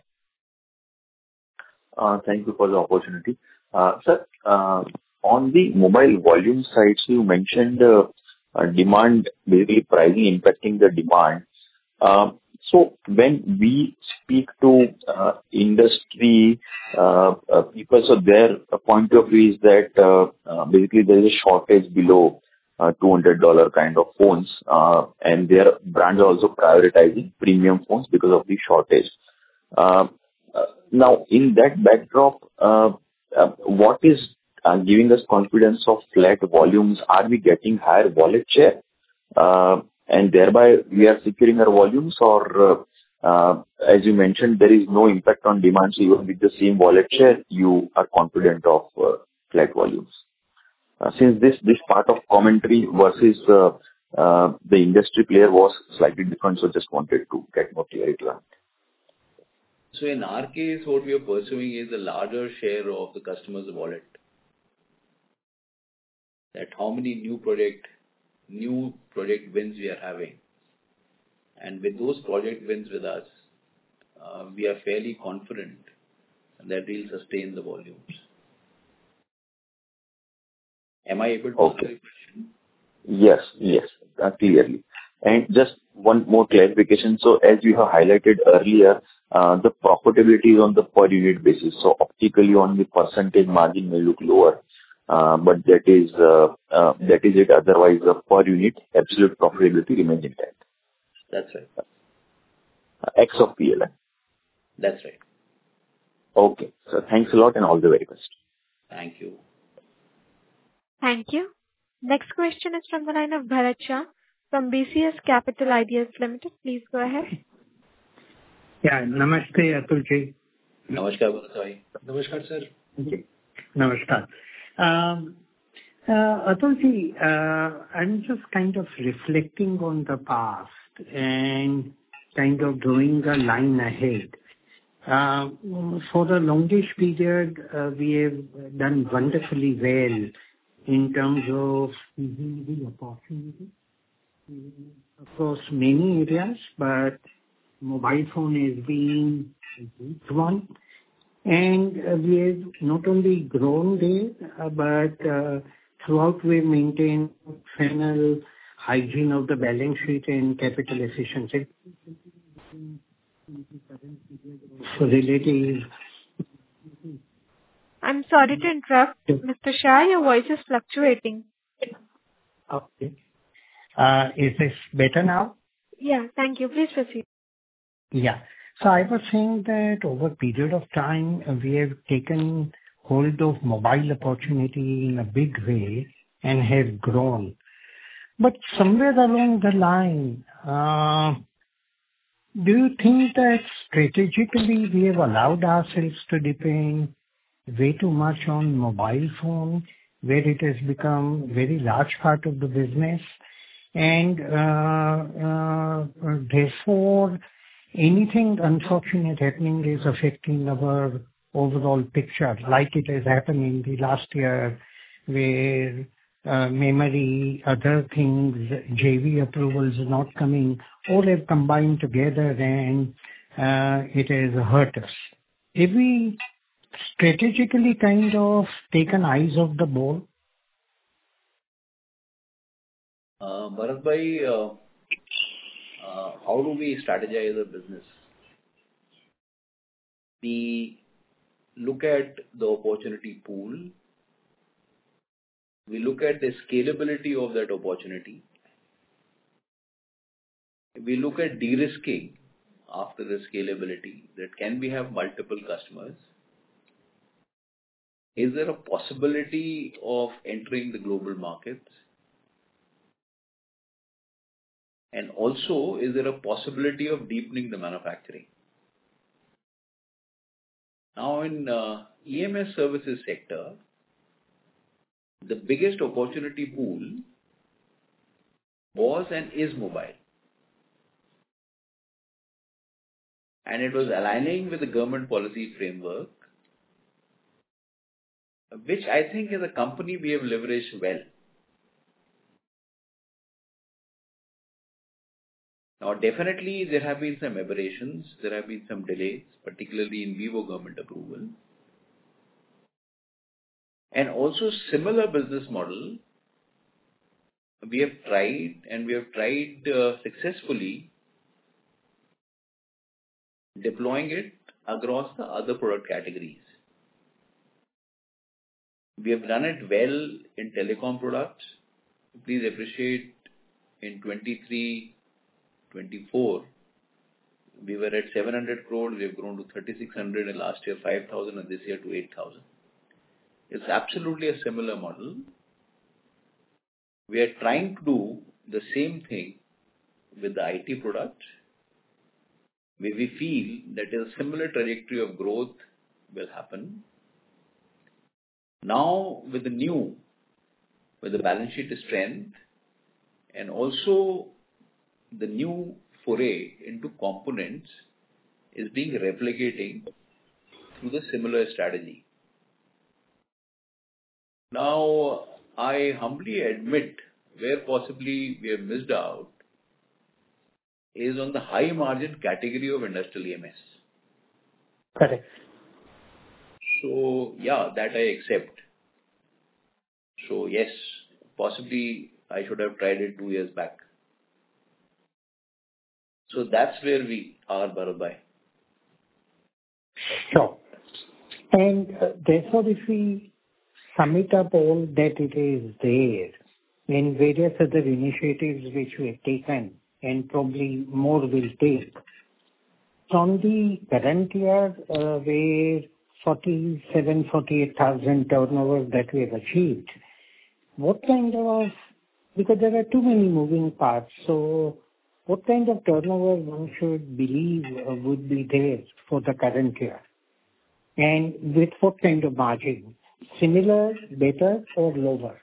Speaker 9: Uh, Thank you for the opportunity. Uh, Sir, uh, on the mobile volume side, so you mentioned uh, uh, demand, basically pricing impacting the demand. Um, So when we speak to uh, industry uh, uh, people, so their point of view is that uh, uh, basically there is a shortage below uh, two hundred dollars kind of phones, uh, and their brands are also prioritizing premium phones because of the shortage. Uh, uh, Now, in that backdrop, uh, uh, what is uh, giving us confidence of flat volumes? Are we getting higher wallet share? Uh, and thereby we are securing our volumes, or, uh, uh, as you mentioned, there is no impact on demand, so even with the same wallet share, you are confident of uh, flat volumes. Uh, Since this this part of commentary versus uh, uh, the industry player was slightly different, so just wanted to get more clarity on it.
Speaker 3: So in our case, what we are pursuing is a larger share of the customer's wallet. That how many new project, new project wins we are having. And with those project wins with us, uh, we are fairly confident that we'll sustain the volumes. Am I able to
Speaker 9: Okay.
Speaker 3: answer your question?
Speaker 9: Yes, yes, uh, clearly. And just one more clarification. So as you have highlighted earlier, uh, the profitability is on the per unit basis. So optically on the percentage margin may look lower, uh, but that is uh, uh, that is it. Otherwise, the per unit absolute profitability remains intact.
Speaker 3: That's right.
Speaker 9: Uh, X of P L I.
Speaker 3: That's right.
Speaker 9: Okay. So thanks a lot and all the very best.
Speaker 3: Thank you.
Speaker 1: Thank you. Next question is from the line of Bharat Shah from B C S Capital Ideas Limited. Please go ahead.
Speaker 10: Yeah, namaste, Atul ji.
Speaker 3: Namaskar, Bharat.
Speaker 5: Namaskar, sir.
Speaker 10: Okay. Namaskar. Um, uh, Atul ji, uh, I'm just kind of reflecting on the past and kind of drawing a line ahead. Uh, for the longish period, uh, we have done wonderfully well in terms of the opportunity across many areas, but mobile phone has been a huge one. And uh, we have not only grown there, uh, but uh, throughout we maintain final hygiene of the balance sheet and capital efficiency. So relative.
Speaker 1: I'm sorry to interrupt. Mister Shah, your voice is fluctuating.
Speaker 10: Okay. Uh, is this better now?
Speaker 1: Yeah, thank you. Please proceed.
Speaker 10: Yeah. So I was saying that over a period of time, uh, we have taken hold of mobile opportunity in a big way and have grown. But somewhere along the line, uh, do you think that strategically we have allowed ourselves to depend way too much on mobile phone, where it has become a very large part of the business, and uh, uh, therefore anything unfortunate happening is affecting our overall picture, like it has happened in the last year, where uh, memory, other things, J V approvals not coming, all have combined together and uh, it has hurt us. Have we strategically kind of taken eyes off the ball?
Speaker 3: Uh, Bharat bhai, uh, uh, how do we strategize a business? We look at the opportunity pool. We look at the scalability of that opportunity. We look at de-risking after the scalability. That can we have multiple customers? Is there a possibility of entering the global markets? And also, is there a possibility of deepening the manufacturing? Now, in uh, E M S services sector, the biggest opportunity pool was and is mobile. And it was aligning with the government policy framework, which I think as a company we have leveraged well. Now, definitely there have been some aberrations, there have been some delays, particularly in Vivo government approval. And also similar business model, we have tried and we have tried uh, successfully deploying it across the other product categories. We have done it well in telecom products. Please appreciate in twenty-three twenty-four, we were at seven hundred crores, we have grown to thirty-six hundred, and last year five thousand, and this year to eight thousand. It's absolutely a similar model. We are trying to do the same thing with the I T product, where we feel that a similar trajectory of growth will happen. Now, with the new, with the balance sheet strength, and also the new foray into components is being replicating through the similar strategy. Now, I humbly admit where possibly we have missed out is on the high margin category of industrial E M S.
Speaker 10: Correct.
Speaker 3: So, yeah, that I accept. So, yes, possibly I should have tried it two years back. So, that's where we are, Bharatbhai.
Speaker 10: Sure. And uh, therefore, if we sum it up all that it is there in various other initiatives which we have taken and probably more will take, from the current year uh, where forty-seven, forty-eight thousand turnover that we have achieved, what kind of, because there are too many moving parts, so what kind of turnover one should believe uh, would be there for the current year? And with what kind of margin? Similar, better, or lower?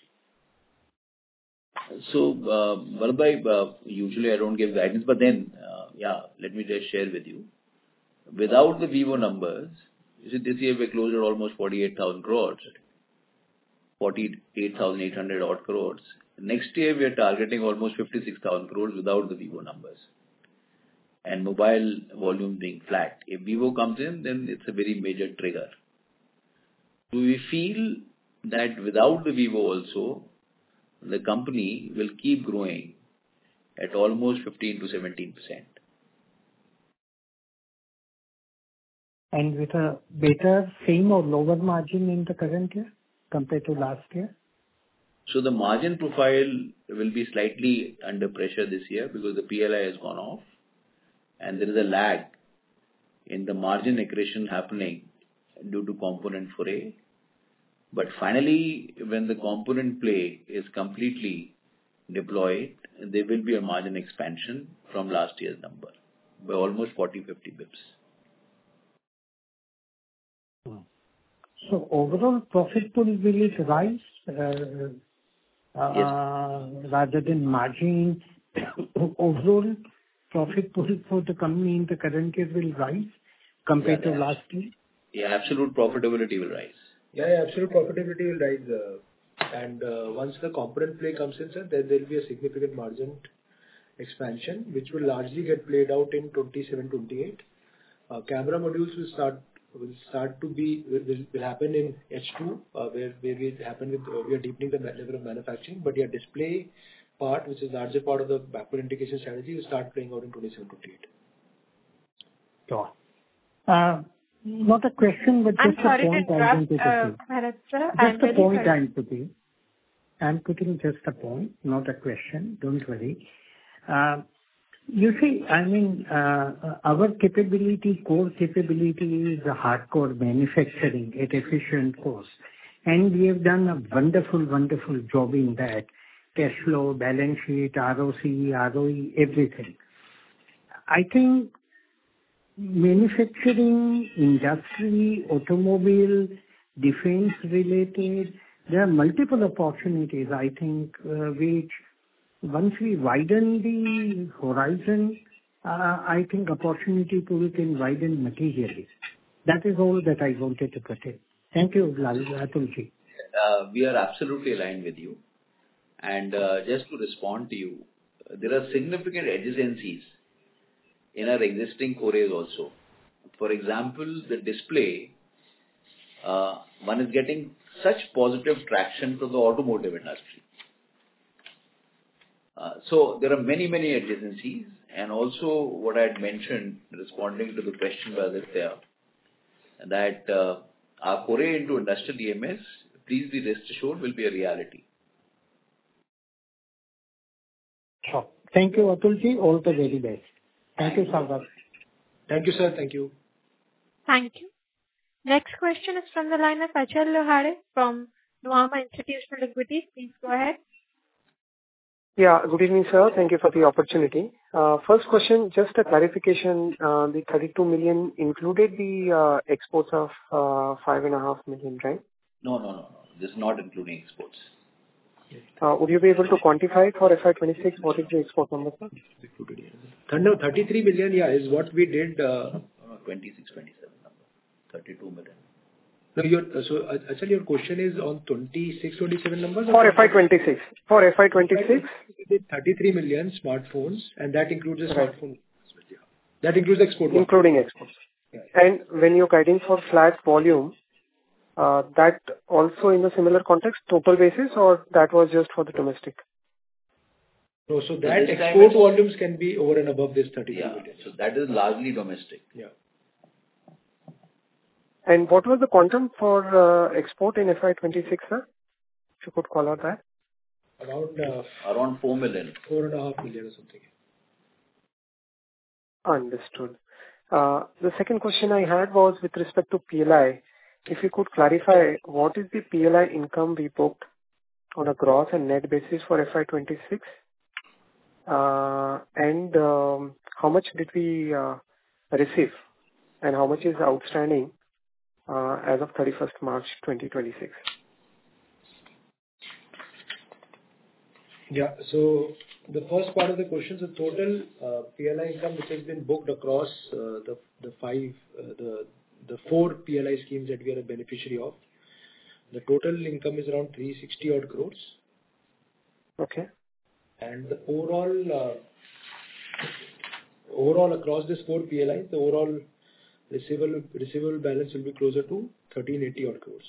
Speaker 3: So, uh, Bharatbhai, uh, usually I don't give guidance, but then, uh, yeah, let me just share with you. Without the Vivo numbers, you see, this year we closed at almost forty-eight thousand crores, forty-eight thousand eight hundred odd crores. Next year we are targeting almost fifty-six thousand crores without the Vivo numbers. And mobile volume being flat. If Vivo comes in, then it's a very major trigger. So we feel that without the Vivo also, the company will keep growing at almost fifteen to seventeen percent.
Speaker 10: And with a better, same or lower margin in the current year compared to last year?
Speaker 3: So the margin profile will be slightly under pressure this year because the P L I has gone off and there is a lag in the margin accretion happening due to component foray. But finally, when the component play is completely deployed, there will be a margin expansion from last year's number by almost forty to fifty bips.
Speaker 10: So overall profit pool, will it rise uh, uh,
Speaker 3: Yes.
Speaker 10: rather than margin? Overall profit pool for the company in the current year will rise compared
Speaker 3: Yeah,
Speaker 10: to last year?
Speaker 3: Yeah, absolute profitability will rise.
Speaker 5: Yeah, yeah, absolute profitability will rise. Uh, and uh, once the component play comes in, sir, then there will be a significant margin expansion, which will largely get played out in twenty-seven twenty-eight. Uh, camera modules will start will start to be will, will, will happen in H two, uh, where where we happen with uh, we are deepening the level of manufacturing. But yeah, display part, which is larger part of the backward integration strategy, will start playing out in twenty-seven twenty-eight.
Speaker 10: Sure. Uh, Not a question, but
Speaker 1: I'm
Speaker 10: just a
Speaker 1: sorry to
Speaker 10: point I
Speaker 1: interrupt,
Speaker 10: wanted to
Speaker 1: uh,
Speaker 10: put.
Speaker 1: Bharat sir. I'm
Speaker 10: Just a
Speaker 1: very
Speaker 10: point
Speaker 1: sorry.
Speaker 10: I'm putting. I'm putting just a point, not a question. Don't worry. Uh, You see, I mean, uh, our capability, core capability is a hardcore manufacturing at efficient cost. And we have done a wonderful, wonderful job in that. Cash flow, balance sheet, R O C E, R O E, everything. I think manufacturing, industry, automobile, defense related, there are multiple opportunities, I think, uh, which once we widen the horizon, uh, I think opportunity pool can widen materially. That is all that I wanted to put in. Thank you, Atulji.
Speaker 3: Uh, we are absolutely aligned with you. And uh, just to respond to you, there are significant adjacencies in our existing cores also. For example, the display, uh, one is getting such positive traction from the automotive industry. Uh, so there are many, many adjacencies, and also what I had mentioned, responding to the question by Aditya, that uh, our foray into industrial E M S, please be rest assured, will be a reality.
Speaker 10: Sure. Thank you, Atulji. All the very best. Thank you, Sagar.
Speaker 5: Thank you, sir. Thank you.
Speaker 1: Thank you. Next question is from the line of Achal Lohade from Nuvama Institutional Equities. Please go ahead.
Speaker 11: Yeah, good evening, sir. Thank you for the opportunity. Uh, First question, just a clarification. uh, The thirty-two million included the uh, exports of uh, five point five million, right?
Speaker 3: No, no, no, no. This is not including exports.
Speaker 11: Uh, Would you be able to quantify for F Y twenty-six what is the export number, sir?
Speaker 5: No, thirty-three million, yeah, is what we did. uh,
Speaker 3: No, twenty-six, twenty-seven number. thirty-two million.
Speaker 5: No, your, uh, so uh, actually your question is on twenty-six, twenty-seven numbers?
Speaker 11: For F Y twenty-six. For F Y twenty-six?
Speaker 5: We did thirty-three million smartphones, and that includes the
Speaker 11: Right.
Speaker 5: smartphone. That includes the export one.
Speaker 11: Including exports. And when you're guiding for flat volume, uh, that also in a similar context, total basis, or that was just for the domestic?
Speaker 5: No, so
Speaker 3: So
Speaker 5: that
Speaker 3: this time
Speaker 5: export
Speaker 3: it's-
Speaker 5: volumes can be over and above this thirty-three
Speaker 3: Yeah,
Speaker 5: million.
Speaker 3: so that is largely domestic.
Speaker 5: Yeah.
Speaker 11: And what was the quantum for uh, export in F Y twenty-six, sir? If you could call out that.
Speaker 5: Around uh,
Speaker 3: Around four million.
Speaker 5: four and a half million or something.
Speaker 11: Understood. Uh, The second question I had was with respect to P L I. If you could clarify, what is the P L I income we booked on a gross and net basis for F Y twenty-six? Uh, And um, how much did we uh, receive, and how much is outstanding uh, as of thirty-first March twenty twenty-six?
Speaker 5: Yeah. So the first part of the question, so total uh, P L I income which has been booked across uh, the the five, uh, the the four P L I schemes that we are a beneficiary of. The total income is around three hundred sixty odd crores.
Speaker 11: Okay.
Speaker 5: And the overall, uh, overall across these four P L Is, the overall receivable receivable balance will be closer to thirteen eighty odd crores.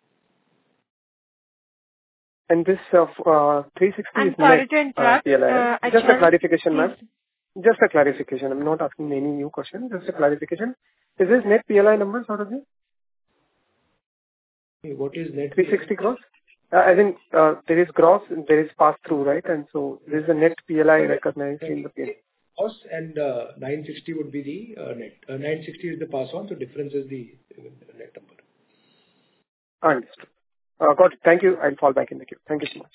Speaker 11: And this uh, f- uh, three hundred sixty
Speaker 1: I'm
Speaker 11: is
Speaker 1: sorry
Speaker 11: net
Speaker 1: to
Speaker 11: uh,
Speaker 1: interrupt.
Speaker 11: P L I.
Speaker 1: Uh,
Speaker 11: right? Just a
Speaker 1: Achal,
Speaker 11: clarification, ma'am.
Speaker 1: please.
Speaker 11: Just a clarification. I'm not asking any new question. Just a clarification. Is this net P L I numbers out of this?
Speaker 5: What is net?
Speaker 11: three hundred sixty crores? Uh, As in, uh, there is gross, there is pass-through, right? And so this is the net P L I recognized in the P L I.
Speaker 5: Cost and uh, nine hundred sixty would be the uh, net. Uh, nine hundred sixty is the pass on, so difference is the uh, net number.
Speaker 11: Understood. Uh, Got it. Thank you. I'll fall back in the queue. Thank you so much.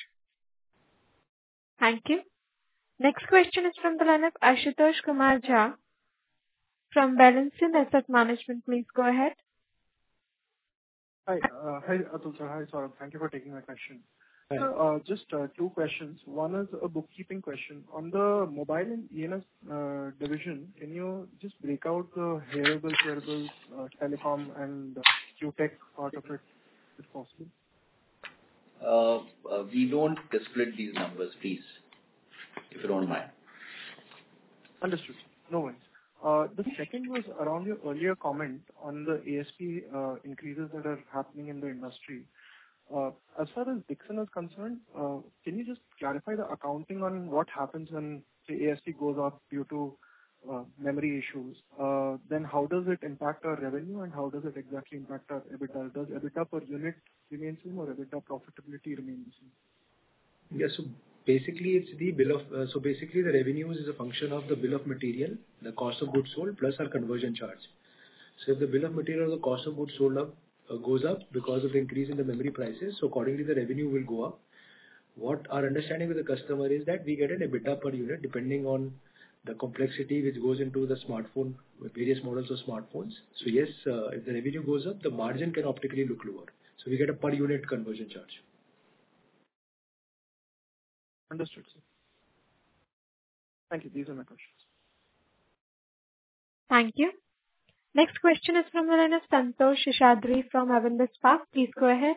Speaker 1: Thank you. Next question is from the line of Ashutosh Kumar Jha from Balancing Asset Management. Please go ahead.
Speaker 12: Hi, uh, hi, Atul sir. Hi, Saurabh. Thank you for taking my question.
Speaker 5: Hi.
Speaker 12: So, uh, just uh, two questions. One is a bookkeeping question. On the mobile and E N S uh, division, can you just break out the hearables, wearables, uh, telecom, and uh, Q Tech part of it, if possible?
Speaker 3: Uh, uh, we don't split these numbers, please, if you don't mind.
Speaker 12: Understood. No worries. Uh, The second was around your earlier comment on the A S P uh, increases that are happening in the industry. Uh, As far as Dixon is concerned, uh, can you just clarify the accounting on what happens when, say, A S P goes up due to uh, memory issues? Uh, Then how does it impact our revenue, and how does it exactly impact our EBITDA? Does EBITDA per unit remain same, or EBITDA profitability remain the same?
Speaker 5: Yeah, so basically it's the bill of, uh, so basically the revenues is a function of the bill of material, the cost of goods sold, plus our conversion charge. So if the bill of material or the cost of goods sold up, uh, goes up because of the increase in the memory prices, so accordingly the revenue will go up. What our understanding with the customer is that we get an EBITDA per unit depending on the complexity which goes into the smartphone, with various models of smartphones. So yes, uh, if the revenue goes up, the margin can optically look lower. So we get a per unit conversion charge.
Speaker 12: Understood, sir. Thank you. These are my questions.
Speaker 1: Thank you. Next question is from the line of Santosh Seshadri from Avendus Spark. Please go ahead.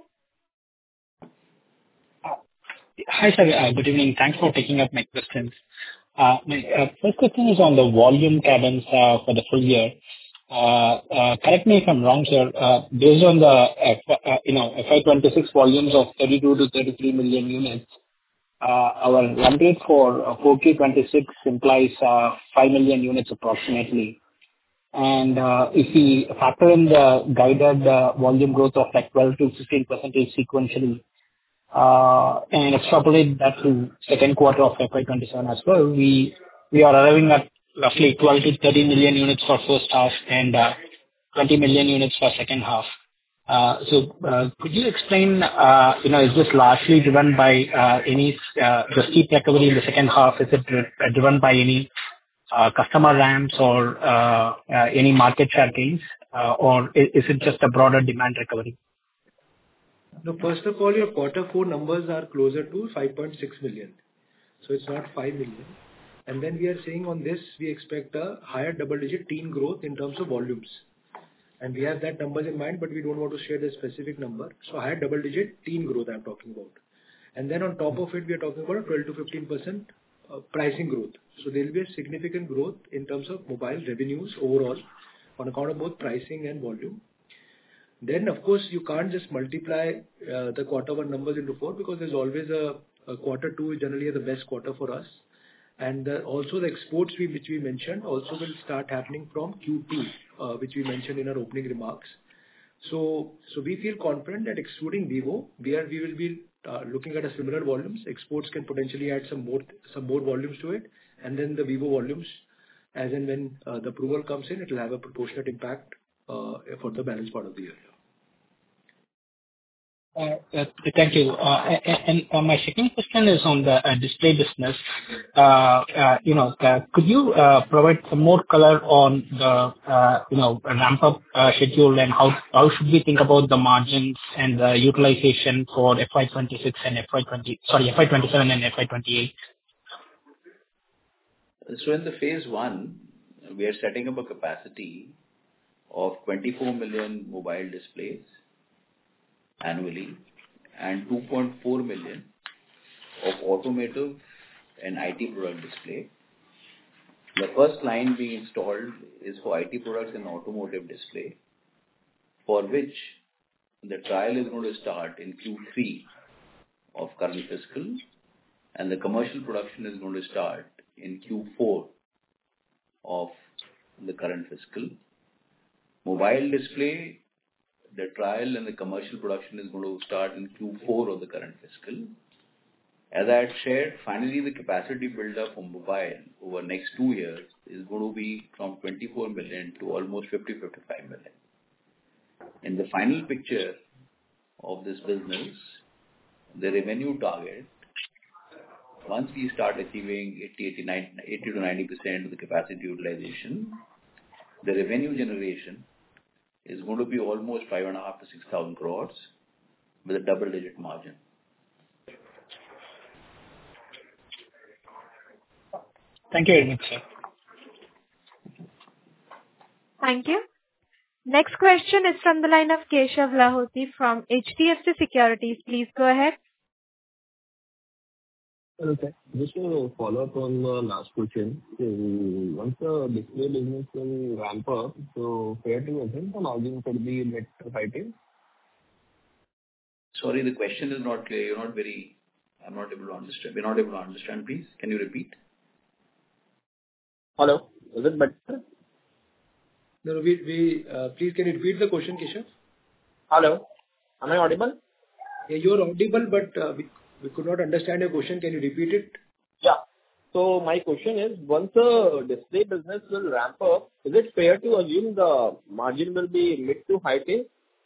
Speaker 13: Hi, sir. Uh, Good evening. Thanks for taking up my questions. Uh, My uh, first question is on the volume cadence uh, for the full year. Uh, uh, Correct me if I'm wrong, sir. Uh, Based on the F- uh, you know F Y twenty-six volumes of thirty-two to thirty-three million units, uh, our run rate for uh, four Q twenty-six implies uh, five million units approximately. And uh, if we factor in the guided uh, volume growth of like twelve to fifteen percent sequentially, uh, and extrapolate that to second quarter of F Y twenty-seven as well, we we are arriving at roughly twelve to thirteen million units for first half and uh, twenty million units for second half. Uh, So, uh, could you explain, uh, you know, is this largely driven by uh, any uh, the steep recovery in the second half? Is it dri- uh, driven by any uh, customer ramps or uh, uh, any market share gains, uh, or i- is it just a broader demand recovery?
Speaker 5: No, first of all, your quarter four numbers are closer to five point six million, so it's not five million. And then we are saying on this, we expect a higher double-digit teen growth in terms of volumes. And we have that numbers in mind, but we don't want to share the specific number. So higher double-digit teen growth I'm talking about. And then on top of it, we are talking about twelve to fifteen percent uh, pricing growth. So there will be a significant growth in terms of mobile revenues overall on account of both pricing and volume. Then, of course, you can't just multiply uh, the quarter one numbers into four, because there's always a, a quarter two is generally the best quarter for us. And uh, also the exports we, which we mentioned also will start happening from Q two, uh, which we mentioned in our opening remarks. So, so we feel confident that excluding Vivo, we are we will be uh, looking at a similar volumes. Exports can potentially add some more some more volumes to it, and then the Vivo volumes, as and when uh, the approval comes in, it will have a proportionate impact uh, for the balance part of the year.
Speaker 13: Uh, uh, Thank you. Uh, a- a- And uh, my second question is on the uh, display business. Uh, uh, You know, uh, could you uh, provide some more color on the, uh, you know, ramp-up uh, schedule, and how how should we think about the margins and the utilization for F Y twenty-six and F Y twenty, sorry, F Y twenty-seven and F Y twenty-eight?
Speaker 3: So in the phase one, we are setting up a capacity of twenty-four million mobile displays annually and two point four million of automotive and I T product display. The first line being installed is for I T products and automotive display, for which the trial is going to start in Q three of current fiscal, and the commercial production is going to start in Q four of the current fiscal. Mobile display, the trial and the commercial production is going to start in Q four of the current fiscal. As I had shared, finally the capacity build-up for mobile over next two years is going to be from twenty-four million to almost fifty to fifty-five million. In the final picture of this business, the revenue target, once we start achieving eighty, eighty-nine, eighty to ninety percent of the capacity utilization, the revenue generation is going to be almost five and a half to six thousand crores with a double-digit margin.
Speaker 13: Thank you very much, sir.
Speaker 1: Thank you. Next question is from the line of Keshav Lahoti from H D F C Securities. Please go ahead.
Speaker 14: Okay. Just to follow up on the last question. So once the display business will ramp up, so fair to assume the margin could be mid to high teens?
Speaker 3: Sorry, the question is not clear. You're not very, I'm not able to understand. We're not able to understand, please. Can you repeat?
Speaker 14: Hello, is it better?
Speaker 5: No, no, we, we uh, please can you repeat the question, Keshav?
Speaker 14: Hello, am I audible?
Speaker 5: Yeah, you're audible, but uh, we, we could not understand your question. Can you repeat it?
Speaker 14: Yeah. So my question is, once the display business will ramp up, is it fair to assume the margin will be mid to high teens?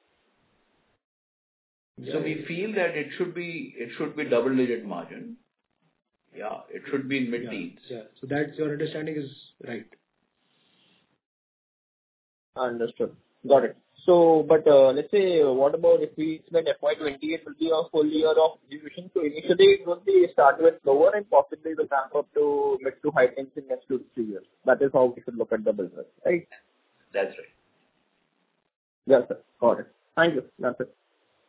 Speaker 3: So we feel that it should be, it should be double-digit margin. Yeah, it should be in mid-teens.
Speaker 5: Yeah, yeah. So that's your understanding is right.
Speaker 14: Understood. Got it. So, but uh, let's say, what about if we expect F Y twenty-eight will be a full year of execution? So initially it will be start with lower and possibly will ramp up to mid to high teens in next two to three years. That is how we should look at the business, right?
Speaker 3: That's right.
Speaker 14: Yes, sir. Got it. Thank you. That's it.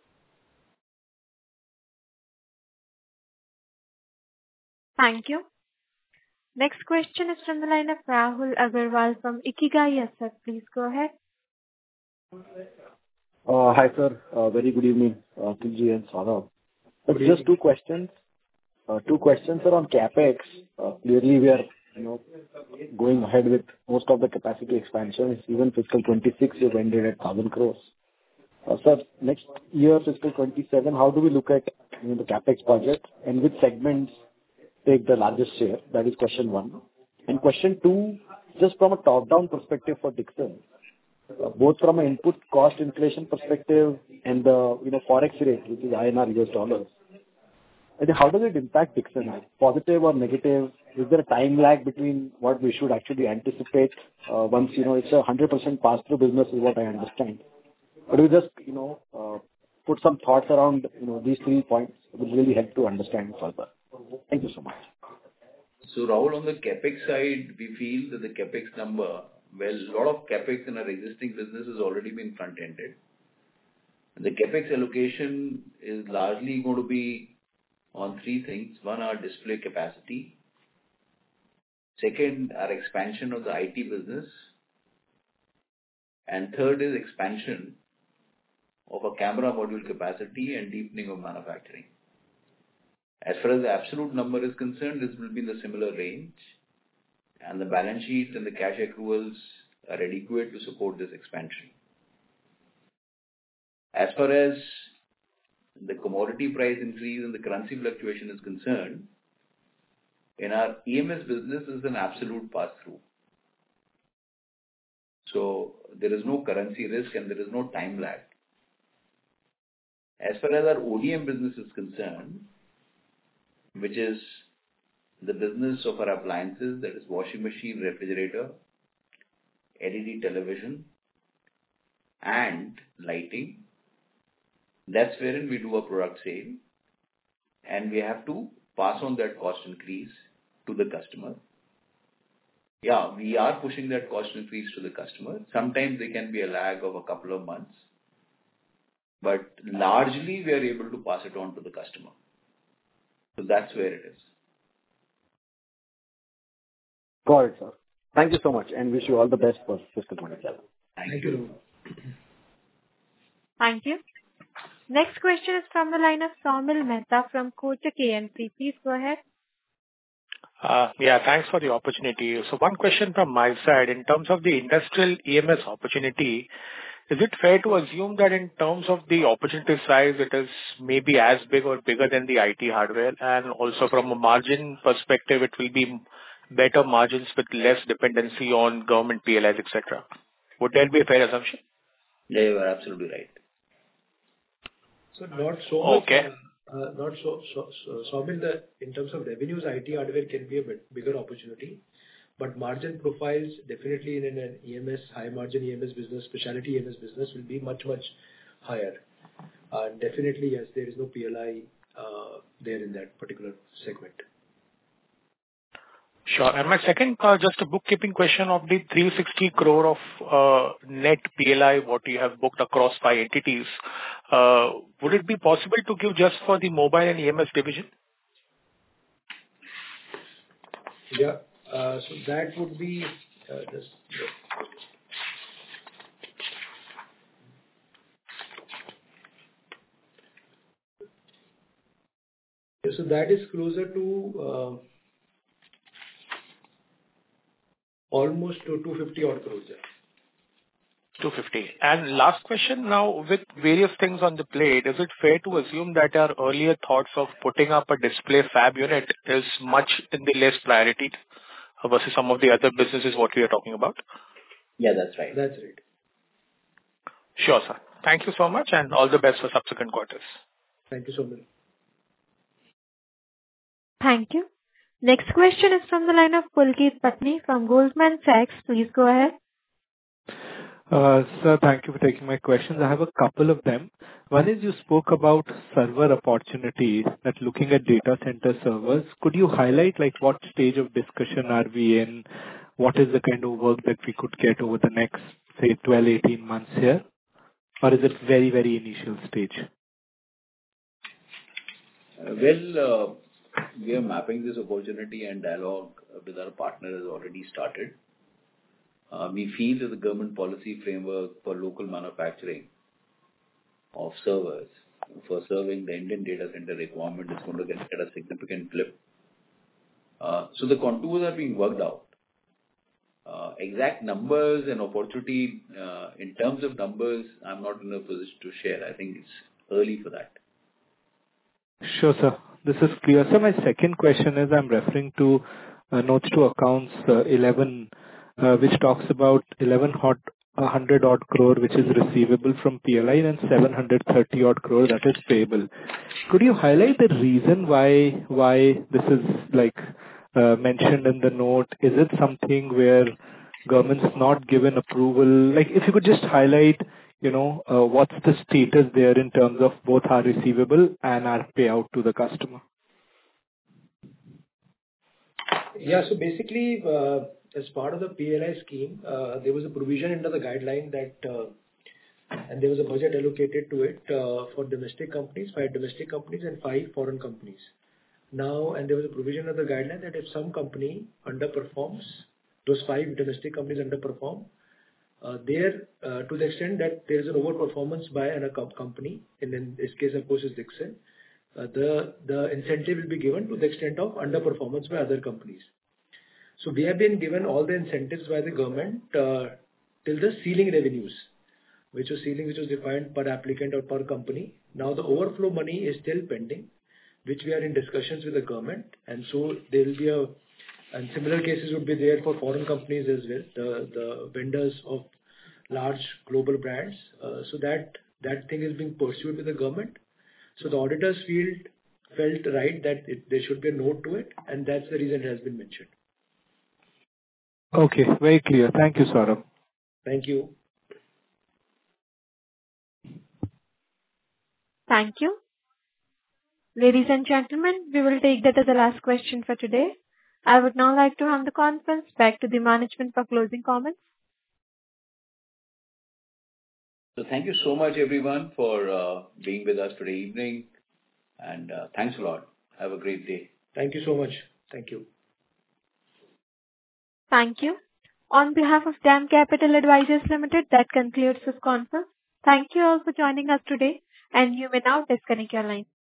Speaker 1: Thank you. Next question is from the line of Rahul Agarwal from Ikigai Asset. Please go ahead.
Speaker 15: Uh, Hi, sir. Uh, Very good evening, uh, Akhilji and Saurabh. But Just two questions. Uh, Two questions are on CapEx. Uh, Clearly, we are, you know, going ahead with most of the capacity expansions. Even fiscal twenty-six, you've ended at one thousand crores. Uh, Sir, next year, fiscal twenty-seven, how do we look at, you know, the CapEx budget, and which segments take the largest share? That is question one. And question two, just from a top-down perspective for Dixon, Uh, both from an input cost inflation perspective and the, you know, Forex rate, which is I N R U S dollars. I think how does it impact Dixon? Positive or negative? Is there a time lag between what we should actually anticipate, uh, once, you know, it's a one hundred percent pass-through business is what I understand. But we just, you know, uh, put some thoughts around, you know, these three points will really help to understand further. Thank you so much.
Speaker 3: So Rahul, on the CapEx side, we feel that the CapEx number, well, a lot of CapEx in our existing business has already been front-ended. The CapEx allocation is largely going to be on three things. One, our display capacity. Second, our expansion of the I T business. And third is expansion of a camera module capacity and deepening of manufacturing. As far as the absolute number is concerned, this will be in the similar range, and the balance sheet and the cash accruals are adequate to support this expansion. As far as the commodity price increase and the currency fluctuation is concerned, in our E M S business is an absolute pass-through. So there is no currency risk and there is no time lag. As far as our O D M business is concerned, which is the business of our appliances, that is washing machine, refrigerator, L E D television, and lighting, that's wherein we do a product sale and we have to pass on that cost increase to the customer. Yeah, we are pushing that cost increase to the customer. Sometimes there can be a lag of a couple of months, but largely we are able to pass it on to the customer. So that's where it is.
Speaker 15: Got it, sir. Thank you so much, and wish you all the best for fiscal twenty-seven.
Speaker 3: Thank,
Speaker 5: Thank
Speaker 3: you.
Speaker 5: you.
Speaker 1: Thank you. Next question is from the line of Saumil Mehta from Kotak A M C. Please go ahead.
Speaker 16: Uh, Yeah, thanks for the opportunity. So one question from my side. In terms of the industrial E M S opportunity, is it fair to assume that in terms of the opportunity size, it is maybe as big or bigger than the I T hardware? And also from a margin perspective, it will be better margins with less dependency on government P L Is, et cetera. Would that be a fair assumption?
Speaker 3: Yeah, you are absolutely right.
Speaker 5: So not so much.
Speaker 16: Okay.
Speaker 5: Uh, not so, so, so, so I mean the, in terms of revenues, I T hardware can be a bit bigger opportunity, but margin profiles definitely in an E M S, high margin E M S business, specialty E M S business will be much, much higher. And uh, definitely, yes, there is no P L I uh, there in that particular segment.
Speaker 16: Sure. And my second, uh, just a bookkeeping question of the three hundred sixty crore of uh, net P L I, what you have booked across five entities. Uh, would it be possible to give just for the mobile and E M S division?
Speaker 5: Yeah. Uh, so that would be uh, just. So that is closer to uh, almost to two hundred fifty odd crores.
Speaker 16: two hundred fifty. And last question now, with various things on the plate, is it fair to assume that our earlier thoughts of putting up a display fab unit is much in the less priority versus some of the other businesses what we are talking about?
Speaker 3: Yeah, that's right.
Speaker 5: That's right.
Speaker 16: Sure, sir. Thank you so much and all the best for subsequent quarters.
Speaker 5: Thank you so much.
Speaker 1: Thank you. Next question is from the line of Pulkit Patni from Goldman Sachs. Please go ahead.
Speaker 17: Uh, Sir, thank you for taking my questions. I have a couple of them. One is you spoke about server opportunity, that looking at data center servers. Could you highlight, like, what stage of discussion are we in? What is the kind of work that we could get over the next, say, twelve, eighteen months here? Or is it very, very initial stage?
Speaker 3: Uh, Well, uh, we are mapping this opportunity, and dialogue with our partner has already started. Uh, We feel that the government policy framework for local manufacturing of servers for serving the Indian data center requirement is going to get get a significant flip. Uh, So the contours are being worked out. Uh, Exact numbers and opportunity, uh, in terms of numbers, I'm not in a position to share. I think it's early for that.
Speaker 17: Sure, sir. This is clear. So my second question is, I'm referring to uh, notes to accounts uh, eleven, uh, which talks about eleven hot one hundred odd crore, which is receivable from P L I, and seven hundred thirty odd crore that is payable. Could you highlight the reason why why this is like uh, mentioned in the note? Is it something where government's not given approval? Like, if you could just highlight, you know, uh, what's the status there in terms of both our receivable and our payout to the customer?
Speaker 5: Yeah. So basically, uh, as part of the P L I scheme, uh, there was a provision under the guideline that, uh, and there was a budget allocated to it uh, for domestic companies, five domestic companies and five foreign companies. Now, and there was a provision of the guideline that if some company underperforms, those five domestic companies underperform, uh, there uh, to the extent that there is an overperformance by another com- company, and in this case, of course, is Dixon, uh, the the incentive will be given to the extent of underperformance by other companies. So we have been given all the incentives by the government uh, till the ceiling revenues, which was ceiling which was defined per applicant or per company. Now the overflow money is still pending, which we are in discussions with the government, and so there will be a, and similar cases would be there for foreign companies as well, the the vendors of large global brands. Uh, so that that thing is being pursued with the government. So the auditors field felt right that it, there should be a note to it, and that's the reason it has been mentioned.
Speaker 17: Okay, very clear. Thank you, Saurabh.
Speaker 5: Thank you.
Speaker 1: Thank you. Ladies and gentlemen, we will take that as the last question for today. I would now like to hand the conference back to the management for closing comments.
Speaker 3: So thank you so much, everyone, for uh, being with us today evening, and uh, thanks a lot. Have a great day.
Speaker 5: Thank you so much. Thank you.
Speaker 1: Thank you. On behalf of DAM Capital Advisors Limited, that concludes this conference. Thank you all for joining us today, and you may now disconnect your line.